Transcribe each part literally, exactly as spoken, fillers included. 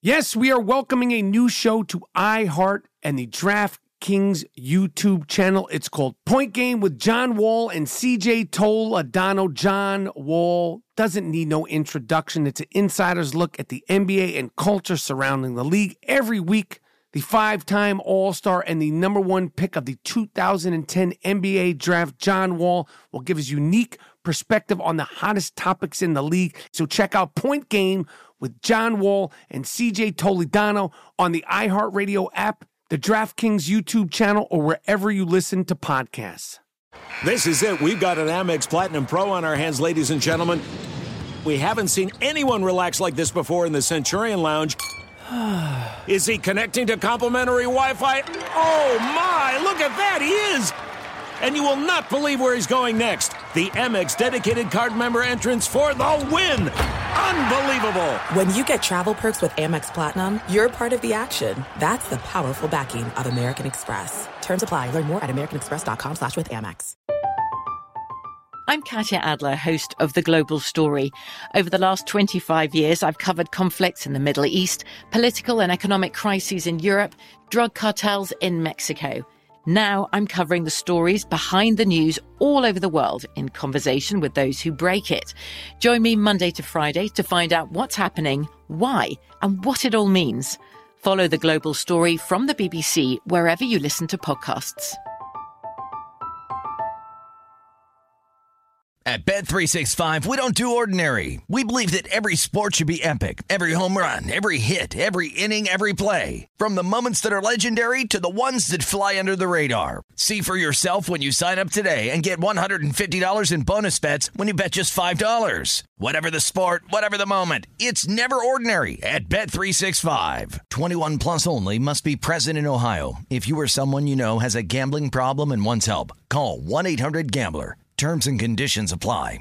Yes, we are welcoming a new show to iHeart and the DraftKings YouTube channel. It's called Point Game with John Wall and C J Toledano. John Wall doesn't need no introduction. It's an insider's look at the N B A and culture surrounding the league. Every week, the five-time All-Star and the number one pick of the two thousand ten N B A draft, John Wall, will give his unique perspective on the hottest topics in the league. So check out Point Game with John Wall and C J Toledano on the iHeartRadio app, the DraftKings YouTube channel, or wherever you listen to podcasts. This is it. We've got an Amex Platinum Pro on our hands, ladies and gentlemen. We haven't seen anyone relax like this before in the Centurion Lounge. Is he connecting to complimentary Wi-Fi? Oh, my. Look at that. He is. And you will not believe where he's going next. The Amex dedicated card member entrance for the win. Unbelievable. When you get travel perks with Amex Platinum, you're part of the action. That's the powerful backing of American Express. Terms apply. Learn more at americanexpress.com slash with Amex. I'm Katya Adler, host of The Global Story. Over the last twenty-five years, I've covered conflicts in the Middle East, political and economic crises in Europe, drug cartels in Mexico. Now I'm covering the stories behind the news all over the world in conversation with those who break it. Join me Monday to Friday to find out what's happening, why, and what it all means. Follow The Global Story from the B B C wherever you listen to podcasts. At Bet three sixty-five, we don't do ordinary. We believe that every sport should be epic. Every home run, every hit, every inning, every play. From the moments that are legendary to the ones that fly under the radar. See for yourself when you sign up today and get one hundred fifty dollars in bonus bets when you bet just five dollars. Whatever the sport, whatever the moment, it's never ordinary at Bet three sixty-five. twenty-one plus only. Must be present in Ohio. If you or someone you know has a gambling problem and wants help, call one eight hundred gambler. Terms and conditions apply.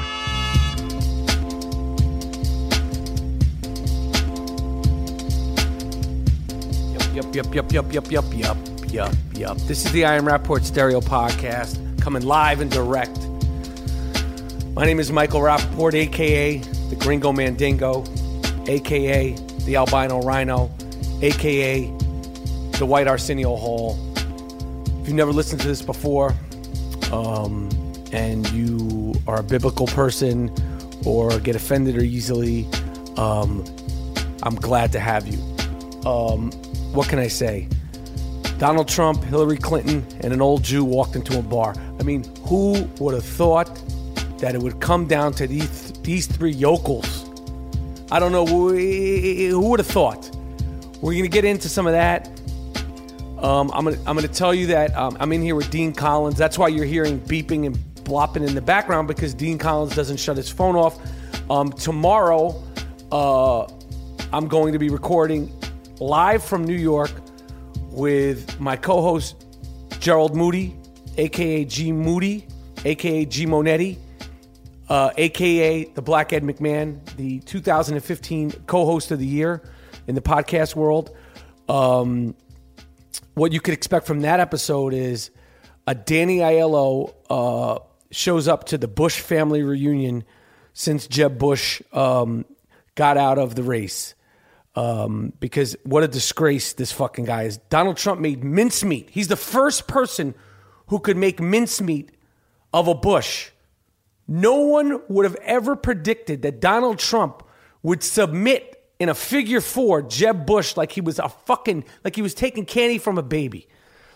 Yup, yup, yup, yup, yup, yup, yup, yup, yup. This is the I Am Rappaport Stereo Podcast, coming live and direct. My name is Michael Rappaport, a k a. the Gringo Mandingo, a k a the Albino Rhino, a k a the White Arsenio Hall. If you've never listened to this before, um... and you are a biblical person or get offended or easily, um, I'm glad to have you. Um, what can I say? Donald Trump, Hillary Clinton, and an old Jew walked into a bar. I mean, who would have thought that it would come down to these these three yokels? I don't know. Who would have thought? We're going to get into some of that. Um, I'm going I'm to tell you that um, I'm in here with Dean Collins. That's why you're hearing beeping and blopping in the background, because Dean Collins doesn't shut his phone off. Um, tomorrow, uh, I'm going to be recording live from New York with my co-host Gerald Moody, a k a. G Moody, a k a. G Monetti, uh, a k a the Black Ed McMahon, the two thousand fifteen co-host of the year in the podcast world. Um, what you could expect from that episode is a Danny Aiello uh, shows up to the Bush family reunion since Jeb Bush um, got out of the race. Um, because what a disgrace this fucking guy is. Donald Trump made mincemeat. He's the first person who could make mincemeat of a Bush. No one would have ever predicted that Donald Trump would submit in a figure four Jeb Bush like he was a fucking, like he was taking candy from a baby.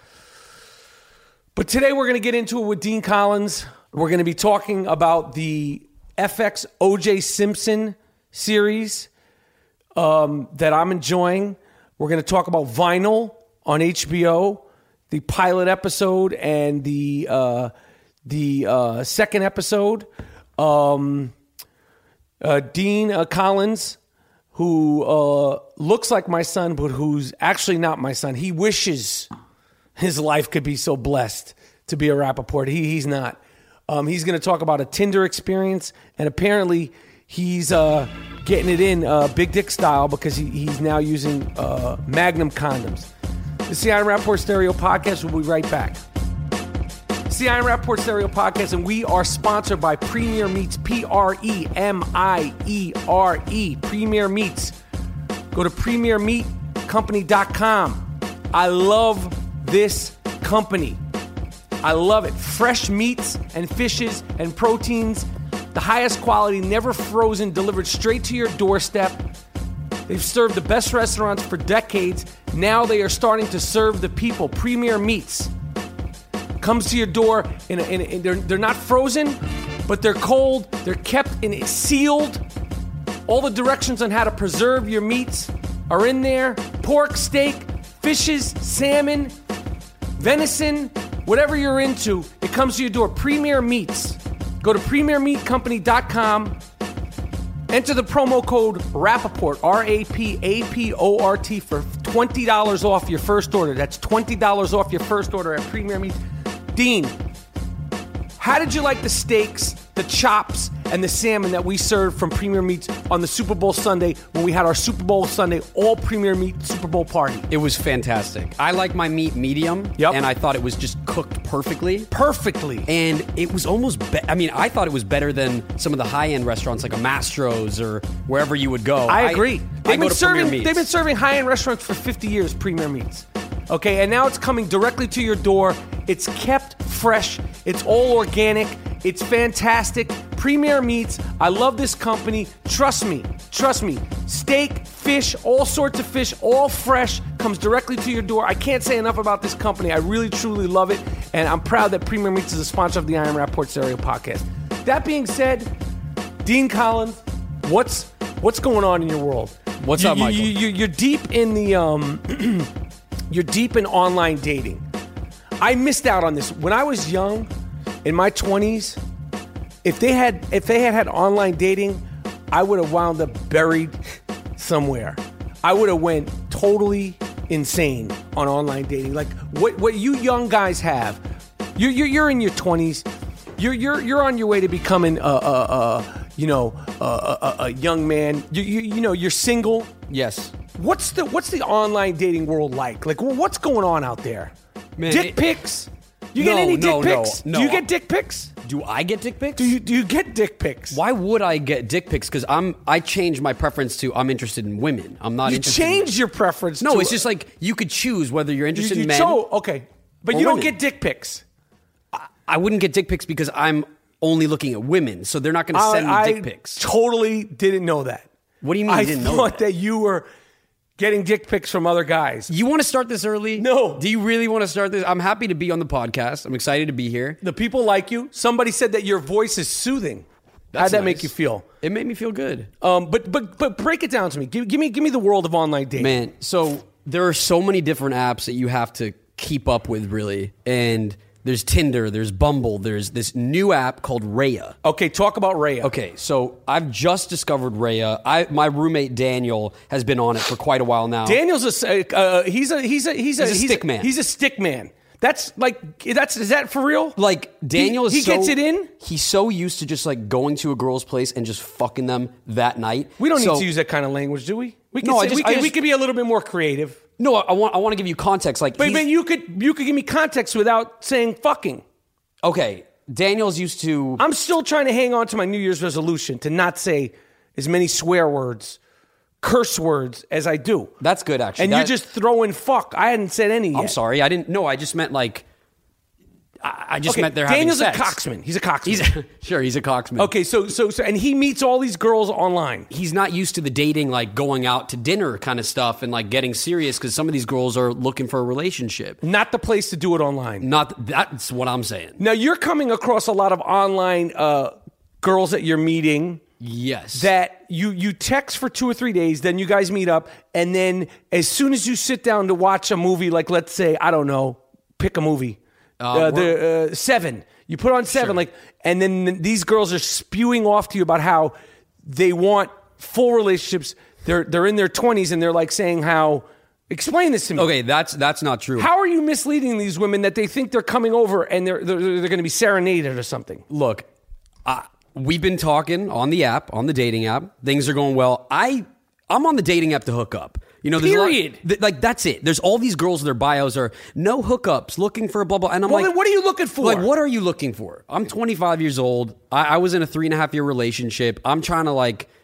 But today we're going to get into it with Dean Collins. We're going to be talking about the F X O J Simpson series um, that I'm enjoying. We're going to talk about Vinyl on H B O, the pilot episode and the uh, the uh, second episode. Um, uh, Dean uh, Collins, who uh, looks like my son, but who's actually not my son. He wishes his life could be so blessed to be a Rappaport. He, he's not. Um, he's going to talk about a Tinder experience, and apparently he's uh, getting it in uh, Big Dick style because he, he's now using uh, Magnum condoms. The C I Am Rappaport Stereo Podcast. We'll be right back. C I Am Rappaport Stereo Podcast, and we are sponsored by Premier Meats, P R E M I E R E, Premier Meats. Go to premier meat company dot com. I love this company. I love it. Fresh meats and fishes and proteins, the highest quality, never frozen, delivered straight to your doorstep. They've served the best restaurants for decades. Now they are starting to serve the people. Premier Meats comes to your door. In a, in a, in, they're, they're not frozen, but they're cold. They're kept in sealed. All the directions on how to preserve your meats are in there. Pork, steak, fishes, salmon, venison, whatever you're into, it comes to your door. Premier Meats. Go to premier meat company dot com. Enter the promo code Rapaport, R A P A P O R T, for twenty dollars off your first order. That's twenty dollars off your first order at Premier Meats. Dean, how did you like the steaks, the chops, and the salmon that we served from Premier Meats on the Super Bowl Sunday when we had our Super Bowl Sunday all Premier Meat Super Bowl party? It was fantastic. I like my meat medium, Yep. and I thought it was just cooked perfectly. Perfectly. And it was almost, be- I mean, I thought it was better than some of the high-end restaurants like a Mastro's or wherever you would go. I agree. I, they've, I been go to serving, Premier Meats. they've been serving high-end restaurants for fifty years, Premier Meats. Okay, and now it's coming directly to your door. It's kept fresh. It's all organic. It's fantastic. Premier Meats. I love this company. Trust me. Trust me. Steak, fish, all sorts of fish, all fresh, comes directly to your door. I can't say enough about this company. I really, truly love it. And I'm proud that Premier Meats is a sponsor of the I Am Rappaport Stereo podcast. That being said, Dean Collins, what's what's going on in your world? What's You- up, you- Michael? You, you're deep in the um, you're deep in online dating. I missed out on this when I was young, in my twenties. If they had if they had had online dating, I would have wound up buried somewhere. I would have went totally insane on online dating. Like what what you young guys have, you're you're, you're in your twenties. You're you're you're on your way to becoming a, a, a you know a, a, a young man. You, you you know you're single. Yes. What's the what's the online dating world like? Like what's going on out there? Man, dick it- pics? You No, get any dick no, no, pics? no. Do you get dick pics? Do I get dick pics? Do you do you get dick pics? Why would I get dick pics? Because I'm I changed my preference to I'm interested in women. I'm not You interested. change in, your preference. No, to it's just like you could choose whether you're you, interested you in men. cho- okay, but or you don't women. get dick pics. I wouldn't get dick pics because I'm only looking at women, so they're not going to send me I, dick pics. I totally didn't know that. What do you mean I you didn't know thought that? that you were getting dick pics from other guys. You want to start this early? No. Do you really want to start this? I'm happy to be on the podcast. I'm excited to be here. The people like you. Somebody said that your voice is soothing. How'd That's that nice. make you feel? It made me feel good. Um, but but but break it down to me. Give, give me give me the world of online dating. Man, so there are so many different apps that you have to keep up with, really. And there's Tinder, there's Bumble, there's this new app called Raya. Okay, talk about Raya. Okay, so I've just discovered Raya. I my roommate Daniel has been on it for quite a while now. Daniel's a uh, he's a he's a he's a, He's a stick man. He's a stick man. That's like that's is that for real? Like Daniel he, is he so, gets it in. He's so used to just like going to a girl's place and just fucking them that night. We don't So- need to use that kind of language, do we? We can No, I say, just- we, I can, just- we could be a little bit more creative. No, I want I want to give you context. Like, But he's- man, you could you could give me context without saying fucking. okay, Daniel's used to. I'm still trying to hang on to my New Year's resolution to not say as many swear words, curse words as I do. That's good, actually. And That- you're just throwing fuck. I hadn't said any yet. I'm sorry, I didn't. No, I just meant like. I, I just Okay, meant they're Daniel's having a sex. coxman. He's a coxman. He's sure he's a coxman. okay, so so so, and he meets all these girls online. He's not used to the dating, like going out to dinner kind of stuff and like getting serious because some of these girls are looking for a relationship. Not the place to do it online. Not that's what I'm saying. Now you're coming across a lot of online uh, girls that you're meeting Yes. that you you text for two or three days, then you guys meet up, and then as soon as you sit down to watch a movie, like let's say I don't know, pick a movie, uh, Uh, the uh, Seven. You put on Seven, Sure. like, and then these girls are spewing off to you about how they want full relationships. They're they're in their twenties, and they're like saying how. Explain this to me. Okay, that's that's not true. How are you misleading these women that they think they're coming over and they're they're, they're going to be serenaded or something? Look, uh, we've been talking on the app, on the dating app. Things are going well. I I'm on the dating app to hook up. You know, there's a lot- Period. th- like that's it. There's all these girls. Their bios are no hookups, looking for a blah blah. And I'm Well, like, then what are you looking for? Like, what are you looking for? I'm twenty-five years old. I, I was in a three and a half year relationship. I'm trying to like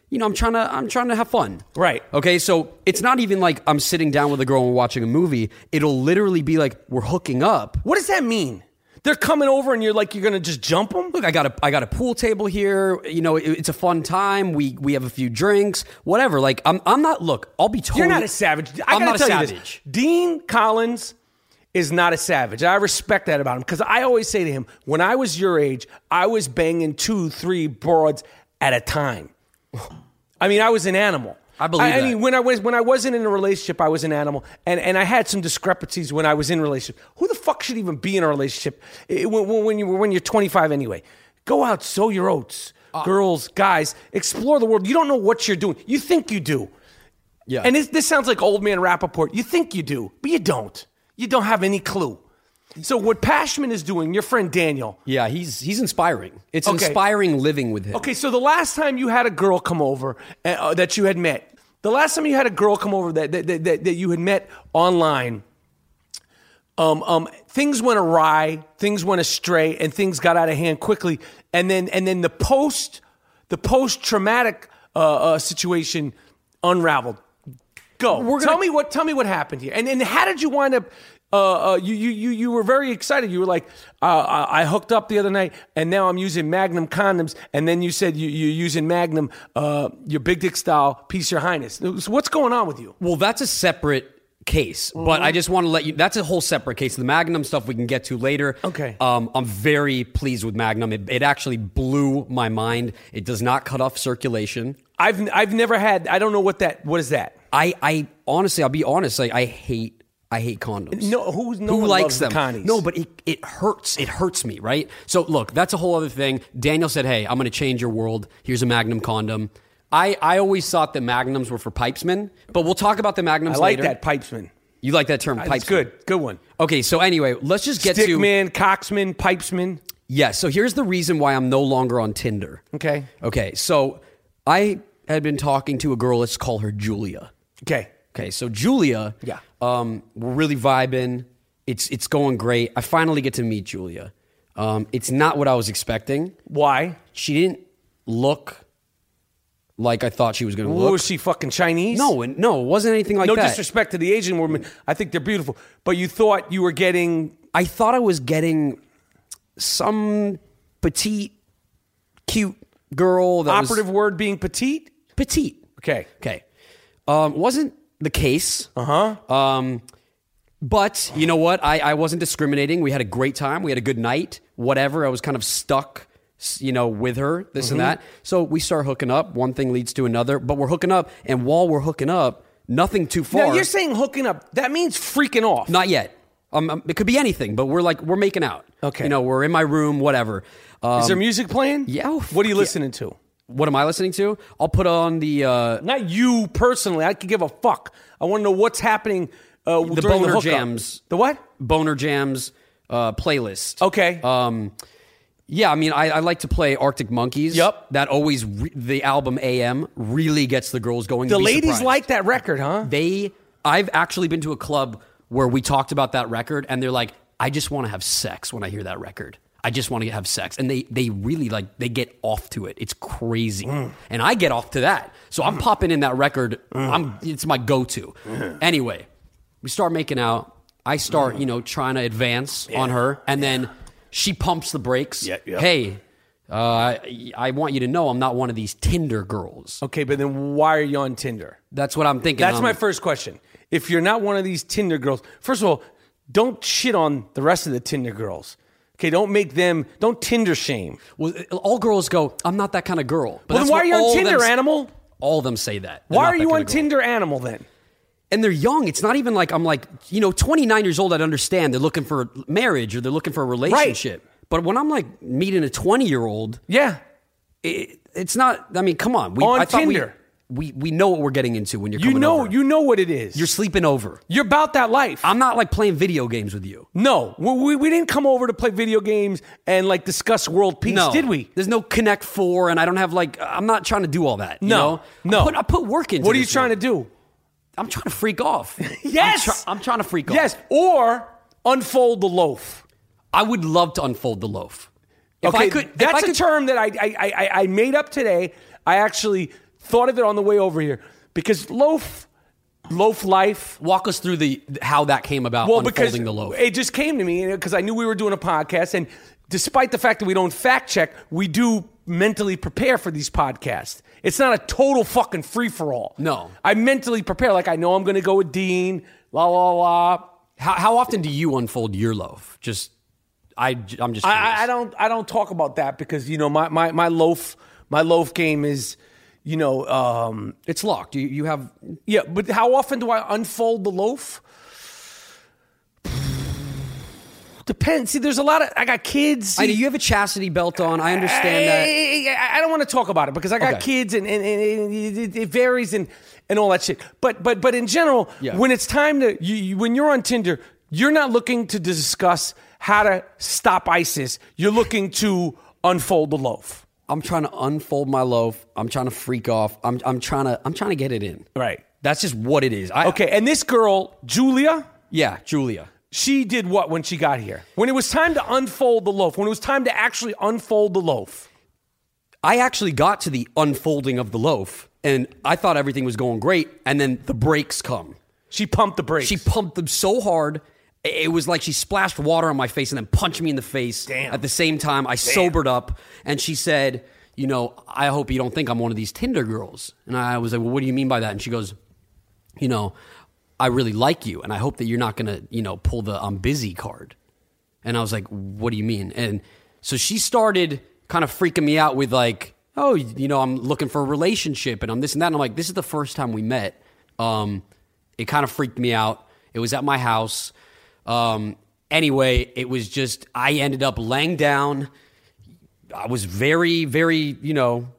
you know, I'm trying to, I'm trying to have fun. Right. Okay. So it's not even like I'm sitting down with a girl and we're watching a movie. It'll literally be like we're hooking up. What does that mean? They're coming over and you're like, you're going to just jump them? Look, I got a, I got a pool table here. You know, it, it's a fun time. We, we have a few drinks, whatever. Like, I'm, I'm not, look, I'll be totally. You're not a savage. I I'm gotta not a tell you savage. this. Dean Collins is not a savage. I respect that about him because I always say to him, when I was your age, I was banging two, three broads at a time. I mean, I was an animal. I believe I, that. I mean, when I was when I wasn't in a relationship, I was an animal, and, and I had some discrepancies when I was in a relationship. Who the fuck should even be in a relationship when, when, when you when you're twenty-five anyway? Go out, sow your oats, uh, girls, guys, explore the world. You don't know what you're doing. You think you do. Yeah. And this, this sounds like old man Rappaport. You think you do, but you don't. You don't have any clue. So what Pashman is doing, your friend Daniel. Yeah, he's he's inspiring. It's Okay. inspiring living with him. Okay, so the last time you had a girl come over uh, that you had met, the last time you had a girl come over that that, that, that you had met online, um, um, things went awry, things went astray, and things got out of hand quickly. And then and then the post the post traumatic uh, uh, situation unraveled. Go. We're gonna- tell me what tell me what happened here. And and how did you wind up? Uh, uh, you you you you were very excited. You were like, uh, I hooked up the other night, and now I'm using Magnum condoms. And then you said you you're using Magnum, uh, your big dick style, peace, your highness. So what's going on with you? Well, that's a separate case, mm-hmm. but I just want to let you. That's a whole separate case. The Magnum stuff we can get to later. Okay. Um, I'm very pleased with Magnum. It, it actually blew my mind. It does not cut off circulation. I've I've never had. I don't know what that. What is that? I I honestly, I'll be honest. Like I hate. I hate condoms. No, who's no who one likes loves them? The connies. No, but it, it hurts. It hurts me, right? So look, that's a whole other thing. Daniel said, "Hey, I'm going to change your world. Here's a Magnum condom." I, I always thought that Magnums were for pipesmen, but we'll talk about the Magnums I like later. that pipesman. You like that term, pipesman? It's good, good one. Okay, so anyway, let's just get to Stickman, Coxman, pipesman. Yeah. So here's the reason why I'm no longer on Tinder. Okay. Okay. So I had been talking to a girl. Let's call her Julia. Okay. Okay, so Julia, Yeah. um, we're really vibing. It's it's going great. I finally get to meet Julia. Um, it's not what I was expecting. Why? She didn't look like I thought she was going to What, look. was she fucking Chinese? No, and- no, it wasn't anything like no that. disrespect to the Asian women. I think they're beautiful. But you thought you were getting... I thought I was getting some petite, cute girl that Operative was word being petite? petite. Okay. Okay. Um, wasn't the case. Uh-huh. Um, but you know what? I, I wasn't discriminating. We had a great time. We had a good night. Whatever. I was kind of stuck, you know, with her, this Mm-hmm. and that. So we start hooking up. One thing leads to another. But we're hooking up. And while we're hooking up, nothing too far. Now, you're saying hooking up. That means freaking off. Not yet. Um, um, it could be anything, but we're like, we're making out. Okay. You know, we're in my room, whatever. Um, Is there music playing? yeah, oh, What are you fuck yeah. listening to? What am I listening to? I'll put on the... Uh, Not you personally. I could give a fuck. I want to know what's happening uh, the during Boner the hookup. Jams. The what? Boner Jams uh, playlist. Okay. Um, yeah, I mean, I, I like to play Arctic Monkeys. Yup. That always, re- the album A M really gets the girls going. The You'd be ladies surprised. like that record, huh? They, I've actually been to a club where we talked about that record, and they're like, I just want to have sex when I hear that record. I just want to have sex. And they they really like, they get off to it. It's crazy. Mm. And I get off to that. So I'm popping in that record. Mm. I'm It's my go-to. Mm. Anyway, we start making out. I start, mm. you know, trying to advance yeah. on her. And yeah. then she pumps the brakes. Yeah, yeah. Hey, uh, I, I want you to know I'm not one of these Tinder girls. Okay, but then why are you on Tinder? That's what I'm thinking. That's um, my first question. If you're not one of these Tinder girls, first of all, don't shit on the rest of the Tinder girls. Okay, don't make them, don't Tinder shame. Well, all girls go, I'm not that kind of girl. But Well, then why are you on Tinder, animal? All of them say that. They're Why not are that you kind on of girl. Tinder, animal, then? And they're young. It's not even like I'm like, you know, twenty-nine years old, I'd understand. They're looking for marriage or they're looking for a relationship. Right. But when I'm like meeting a twenty-year-old, yeah, it, it's not, I mean, come on. We, on I Tinder. We, we, we know what we're getting into when you're You coming know, over. you know what it is. You're sleeping over. You're about that life. I'm not like playing video games with you. No, we, we didn't come over to play video games and like discuss world peace, no. did we? There's no Connect Four, and I don't have like, I'm not trying to do all that. You No, know? no. I put, I put work into What are you this trying work. to do? I'm trying to freak off. Yes! I'm, try, I'm trying to freak off. Yes, or unfold the loaf. I would love to unfold the loaf. If okay, I could, that's if I a could, term that I, I I I made up today. I actually thought of it on the way over here because loaf, loaf life. Walk us through the how that came about. Well, unfolding because the loaf. It just came to me because I knew we were doing a podcast, and despite the fact that we don't fact check, we do mentally prepare for these podcasts. It's not a total fucking free for all. No, I mentally prepare. Like I know I'm going to go with Dean. La la la. How how often do you unfold your loaf? Just I I'm just. I, I don't I don't talk about that because you know my my my loaf my loaf game is. You know, um, it's locked. You you have yeah, but how often do I unfold the loaf? Depends. See, there's a lot of I got kids. I know you have a chastity belt on. I understand I, that. I, I don't want to talk about it because I got okay. kids and, and, and it, it varies and, and all that shit. But but but in general, yeah. when it's time to you, you, when you're on Tinder, you're not looking to discuss how to stop ISIS. You're looking to unfold the loaf. I'm trying to unfold my loaf. I'm trying to freak off. I'm I'm trying to I'm trying to get it in. Right. That's just what it is. I, okay. And this girl, Julia. Yeah, Julia. She did what when she got here? When it was time to unfold the loaf. When it was time to actually unfold the loaf. I actually got to the unfolding of the loaf, and I thought everything was going great. And then the brakes come. She pumped the brakes. She pumped them so hard. It was like she splashed water on my face and then punched me in the face. Damn. At the same time, I Damn. sobered up, and she said, you know, I hope you don't think I'm one of these Tinder girls. And I was like, well, what do you mean by that? And she goes, you know, I really like you, and I hope that you're not going to, you know, pull the I'm busy card. And I was like, what do you mean? And so she started kind of freaking me out with like, oh, you know, I'm looking for a relationship, and I'm this and that. And I'm like, this is the first time we met. Um, it kind of freaked me out. It was at my house. Um, anyway, it was just, I ended up laying down. I was very, very, you know,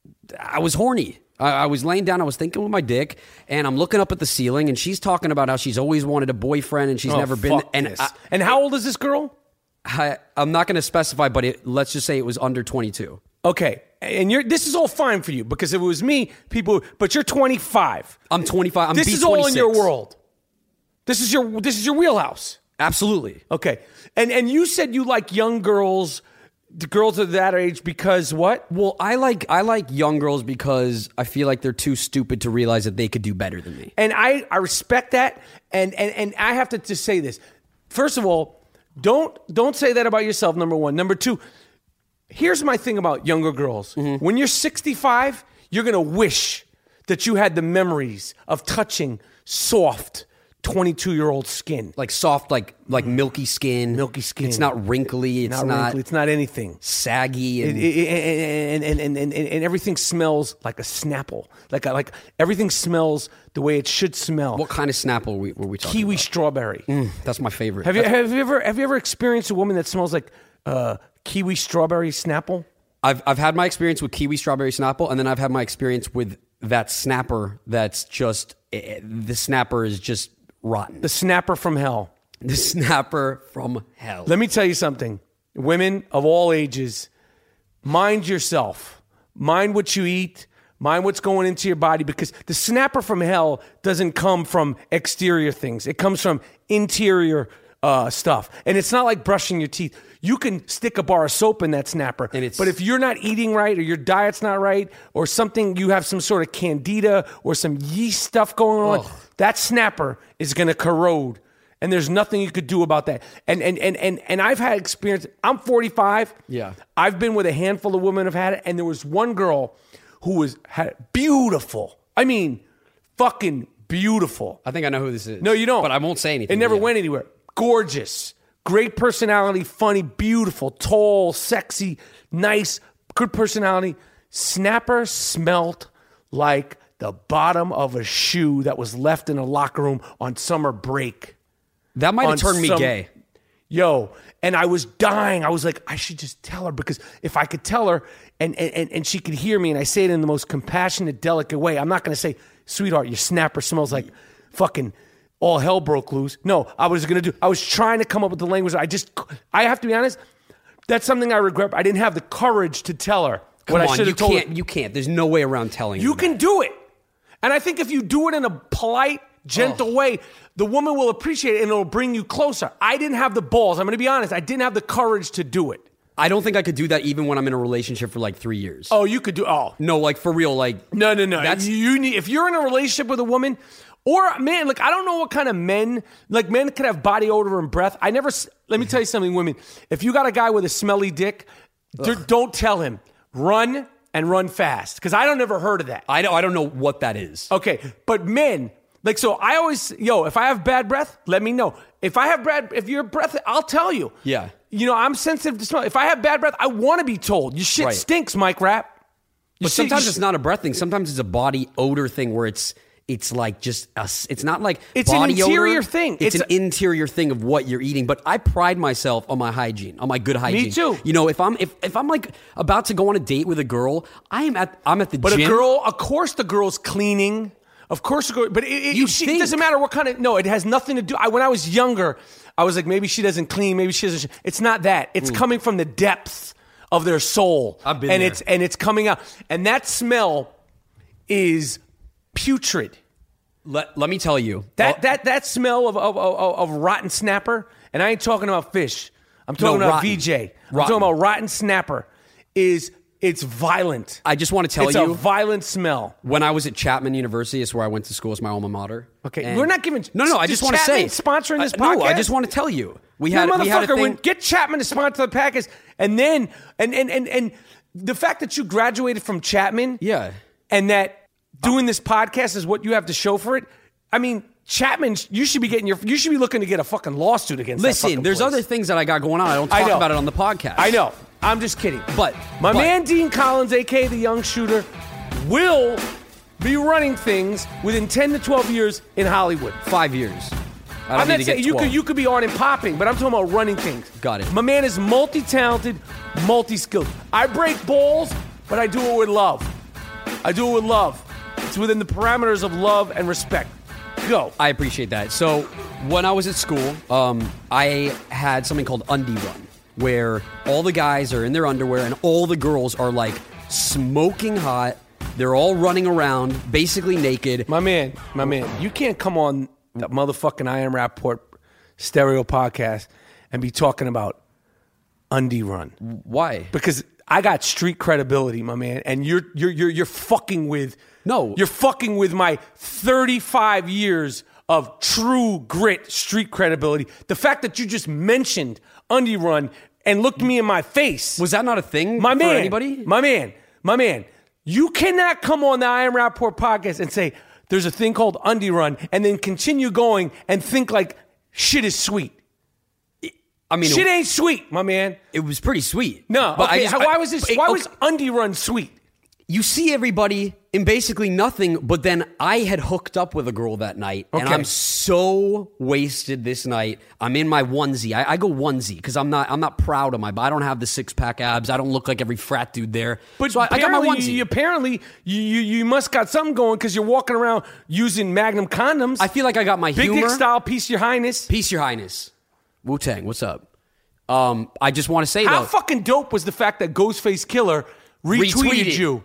I was horny. I, I was laying down. I was thinking with my dick, and I'm looking up at the ceiling, and she's talking about how she's always wanted a boyfriend, and she's oh, never been. Fuck And this. I, and how old is this girl? I, I'm not going to specify, but it, let's just say it was under twenty-two. Okay, and you're. This is all fine for you because if it was me, people. But you're twenty-five. I'm twenty-five. I'm this B is all in twenty-six. your world. This is your. This is your wheelhouse. Absolutely. Okay, and and you said you like young girls. The girls of that age because what? Well, I like I like young girls because I feel like they're too stupid to realize that they could do better than me. And I, I respect that. And, and and I have to just say this. First of all, don't don't say that about yourself, number one. Number two, here's my thing about younger girls. Mm-hmm. When you're sixty-five, you're going to wish that you had the memories of touching soft twenty-two-year-old skin. Like soft, like like milky skin. Milky skin. It's not wrinkly. It's not, not, wrinkly. It's not anything. Saggy. And, It- it- and, and, and, and, and everything smells like a Snapple. Like a, like everything smells the way it should smell. what kind of Snapple were we, were we talking Kiwi about? strawberry. Mm, that's my favorite. Have you That's- have you ever have you ever experienced a woman that smells like uh, kiwi strawberry Snapple? I've I've had my experience with kiwi strawberry Snapple, and then I've had my experience with that snapper that's just eh, the snapper is just rotten. The snapper from hell. The snapper from hell. Let me tell you something. Women of all ages, mind yourself. Mind what you eat. Mind what's going into your body, because the snapper from hell doesn't come from exterior things. It comes from interior uh, stuff. And it's not like brushing your teeth. You can stick a bar of soap in that snapper. And it's- but if you're not eating right, or your diet's not right, or something, you have some sort of candida or some yeast stuff going on, Ugh. that snapper is going to corrode. And there's nothing you could do about that. And and and and and I've had experience. I'm forty-five. Yeah. I've been with a handful of women who've had it, and there was one girl who was had it beautiful. I mean, fucking beautiful. I think I know who this is. No, you don't. But I won't say anything. It never Yeah. went anywhere. Gorgeous. Great personality, funny, beautiful, tall, sexy, nice, good personality. Snapper smelt like the bottom of a shoe that was left in a locker room on summer break. That might On have turned me some- gay. Yo, and I was dying. I was like, I should just tell her, because if I could tell her and and, and she could hear me, and I say it in the most compassionate, delicate way, I'm not going to say, sweetheart, your snapper smells like fucking all hell broke loose. No, I was going to do, I was trying to come up with the language. I just, I have to be honest, that's something I regret. I didn't have the courage to tell her Come what I on, should you have told can't. her. You can't. There's no way around telling You her can that. do it. And I think if you do it in a polite, gentle way, the woman will appreciate it and it'll bring you closer. I didn't have the balls. I'm going to be honest. I didn't have the courage to do it. I don't think I could do that even when I'm in a relationship for like three years. Oh, you could do. Oh, no, like for real, like no, no, no. That's you need if you're in a relationship with a woman or man. Like I don't know what kind of men. Like men could have body odor and breath. I never. Let me tell you something, women. If you got a guy with a smelly dick, d- don't tell him. Run and run fast because I don't ever heard of that. I don't. I don't know what that is. Okay, but men. Like, so I always, yo, if I have bad breath, let me know. If I have bad, if you're breath, I'll tell you. Yeah. You know, I'm sensitive to smell. If I have bad breath, I want to be told. Your shit Right. stinks, Mike Rapp. You But see- sometimes you it's sh- not a breath thing. Sometimes it's a body odor thing where it's it's like just a, it's not like It's an body interior odor. thing. It's, It's an interior thing of what you're eating. But I pride myself on my hygiene, on my good hygiene. too. You know, if I'm if, if I'm like about to go on a date with a girl, I am at I'm at the But gym. a girl, of course the girl's cleaning. Of course, the girl, but it, it, You she, it think. doesn't matter what kind of, no, it has nothing to do. I, when I was younger, I was like, maybe she doesn't clean, maybe she doesn't. It's not that. It's coming from the depths of their soul. I've been and there. it's And it's coming out. And that smell is putrid. Let, let me tell you That that that smell of of, of of rotten snapper, and I ain't talking about fish. I'm talking No, about rotten. V J. I'm Rotten. talking about rotten snapper. Is it's violent. I just want to tell it's you a violent smell. when I was at Chapman University, is where I went to school. It's my alma mater. Okay, And- we're not giving. No, no. I is just want to say Chapman sponsoring this I- podcast. No, I just want to tell you we You had we had a motherfucker, thing. when, get Chapman to sponsor the podcast, and then and and and and the fact that you graduated from Chapman, Yeah. and that doing this podcast is what you have to show for it. I mean, Chapman, you should be getting your, you should be looking to get a fucking lawsuit against. that Listen, fucking there's place. other things that I got going on. I don't I talk know. about it on the podcast. I know. I'm just kidding. But- my but- man Dean Collins, aka the Young Shooter, will be running things within ten to twelve years in Hollywood. Five years. I don't I'm need not to saying get you twelve. could you could be on and popping, but I'm talking about running things. Got it. My man is multi-talented, multi-skilled. I break balls, but I do it with love. I do it with love. It's within the parameters of love and respect. Go. I appreciate that. So when I was at school, um, I had something called Undie Run, where all the guys are in their underwear and all the girls are like smoking hot. They're all running around, basically naked. My man, my man, you can't come on the motherfucking I Am Rapport stereo podcast and be talking about Undie Run. Why? Because I got street credibility, my man, and you're you're you're you're fucking with No. you're fucking with my thirty-five years of true grit street credibility. The fact that you just mentioned Undie Run and looked me in my face. Was that not a thing my for man, anybody? My man, my man, you cannot come on the I Am Rapport podcast and say there's a thing called Undie Run and then continue going and think like shit is sweet. I mean, Shit it, ain't sweet, my man. it was pretty sweet. No, but okay, I just, how- I- why was this? Hey, Why okay, was Undie Run sweet? you see everybody in basically nothing, but then I had hooked up with a girl that night, and Okay. I'm so wasted this night. I'm in my onesie. I, I go onesie because I'm not I'm not proud of my. I don't have the six pack abs. I don't look like every frat dude there. But so I, I got my apparently onesie. You, apparently, you, you you must got something going because you're walking around using Magnum condoms. I feel like I got my Big humor. Dick style, peace, your highness. Peace, Your Highness. Wu Tang, what's up? Um, I just want to say How though, fucking dope was the fact that Ghostface Killer retweeted, Retweeted. you?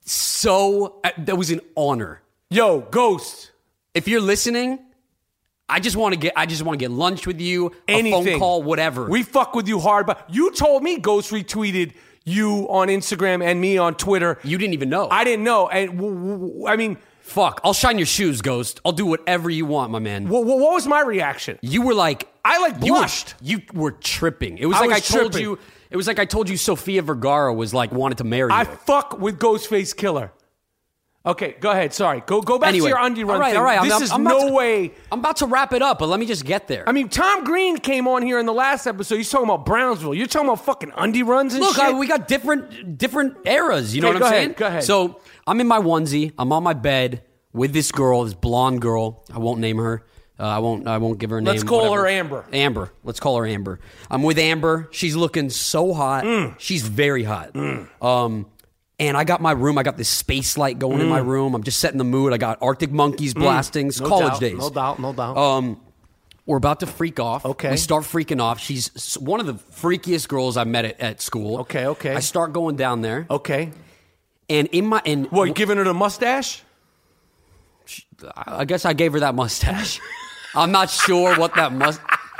so uh, that was an honor. Yo, Ghost. If you're listening, I just want to get I just want to get lunch with you, a Anything. phone call, whatever. We fuck with you hard, but you told me Ghost retweeted you on Instagram and me on Twitter. you didn't even know. I didn't know, and w- w- I mean, Fuck, I'll shine your shoes, Ghost. I'll do whatever you want, my man. w- w- what was my reaction? You were like, I, like, you were- blushed. You were, tripping. It was I like was I told tripping. you. It was like I told you Sofia Vergara was like wanted to marry you. I fuck with Ghostface Killer. Okay, go ahead. Sorry, go go back anyway, to your Undie Run all right, thing. all right. This I'm, is I'm no about to- way. I'm about to wrap it up, but let me just get there. I mean, Tom Green came on here in the last episode. He's talking about Brownsville. You're talking about fucking Undie Runs and Look, shit. I, we got different different eras. You know Okay, what I'm go saying? ahead, go ahead. So I'm in my onesie. I'm on my bed with this girl, this blonde girl. I won't name her. Uh, I won't. I won't give her a name. Let's call whatever. her Amber. Amber. Let's call her Amber. I'm with Amber. She's looking so hot. Mm. She's very hot. Um, and I got my room. I got this space light going in my room. I'm just setting the mood. I got Arctic Monkeys blasting. It's Mm. No college doubt, days. no doubt, no doubt. Um, we're about to freak off. Okay. We start freaking off. She's s- one of the freakiest girls I met at, at school. Okay, okay. I start going down there. Okay. And in my and What, giving her the mustache? I guess I gave her that mustache. I'm not sure what that must.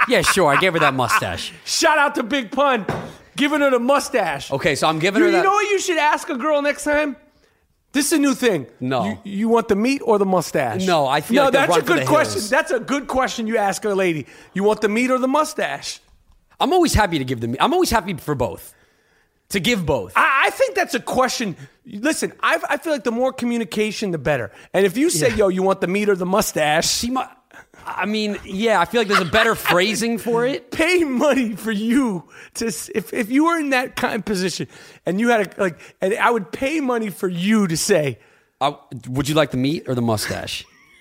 Yeah, sure. I gave her that mustache. Shout out to Big Pun, giving her the mustache. Okay, so I'm giving you, her that. You know what you should ask a girl next time? This is a new thing. No. You, you want the meat or the mustache? No, I feel no, like they that's run a for good the question. hills. That's a good question you ask a lady. You want the meat or the mustache? I'm always happy to give them. I'm always happy for both. To give both. I, I think that's a question. Listen, I, I feel like the more communication, the better. And if you say, yeah. yo, you want the meat or the mustache? See, my, I mean, yeah, I feel like there's a better phrasing for it. Pay money for you to, if, if you were in that kind of position and you had a, like, and I would pay money for you to say, uh, would you like the meat or the mustache?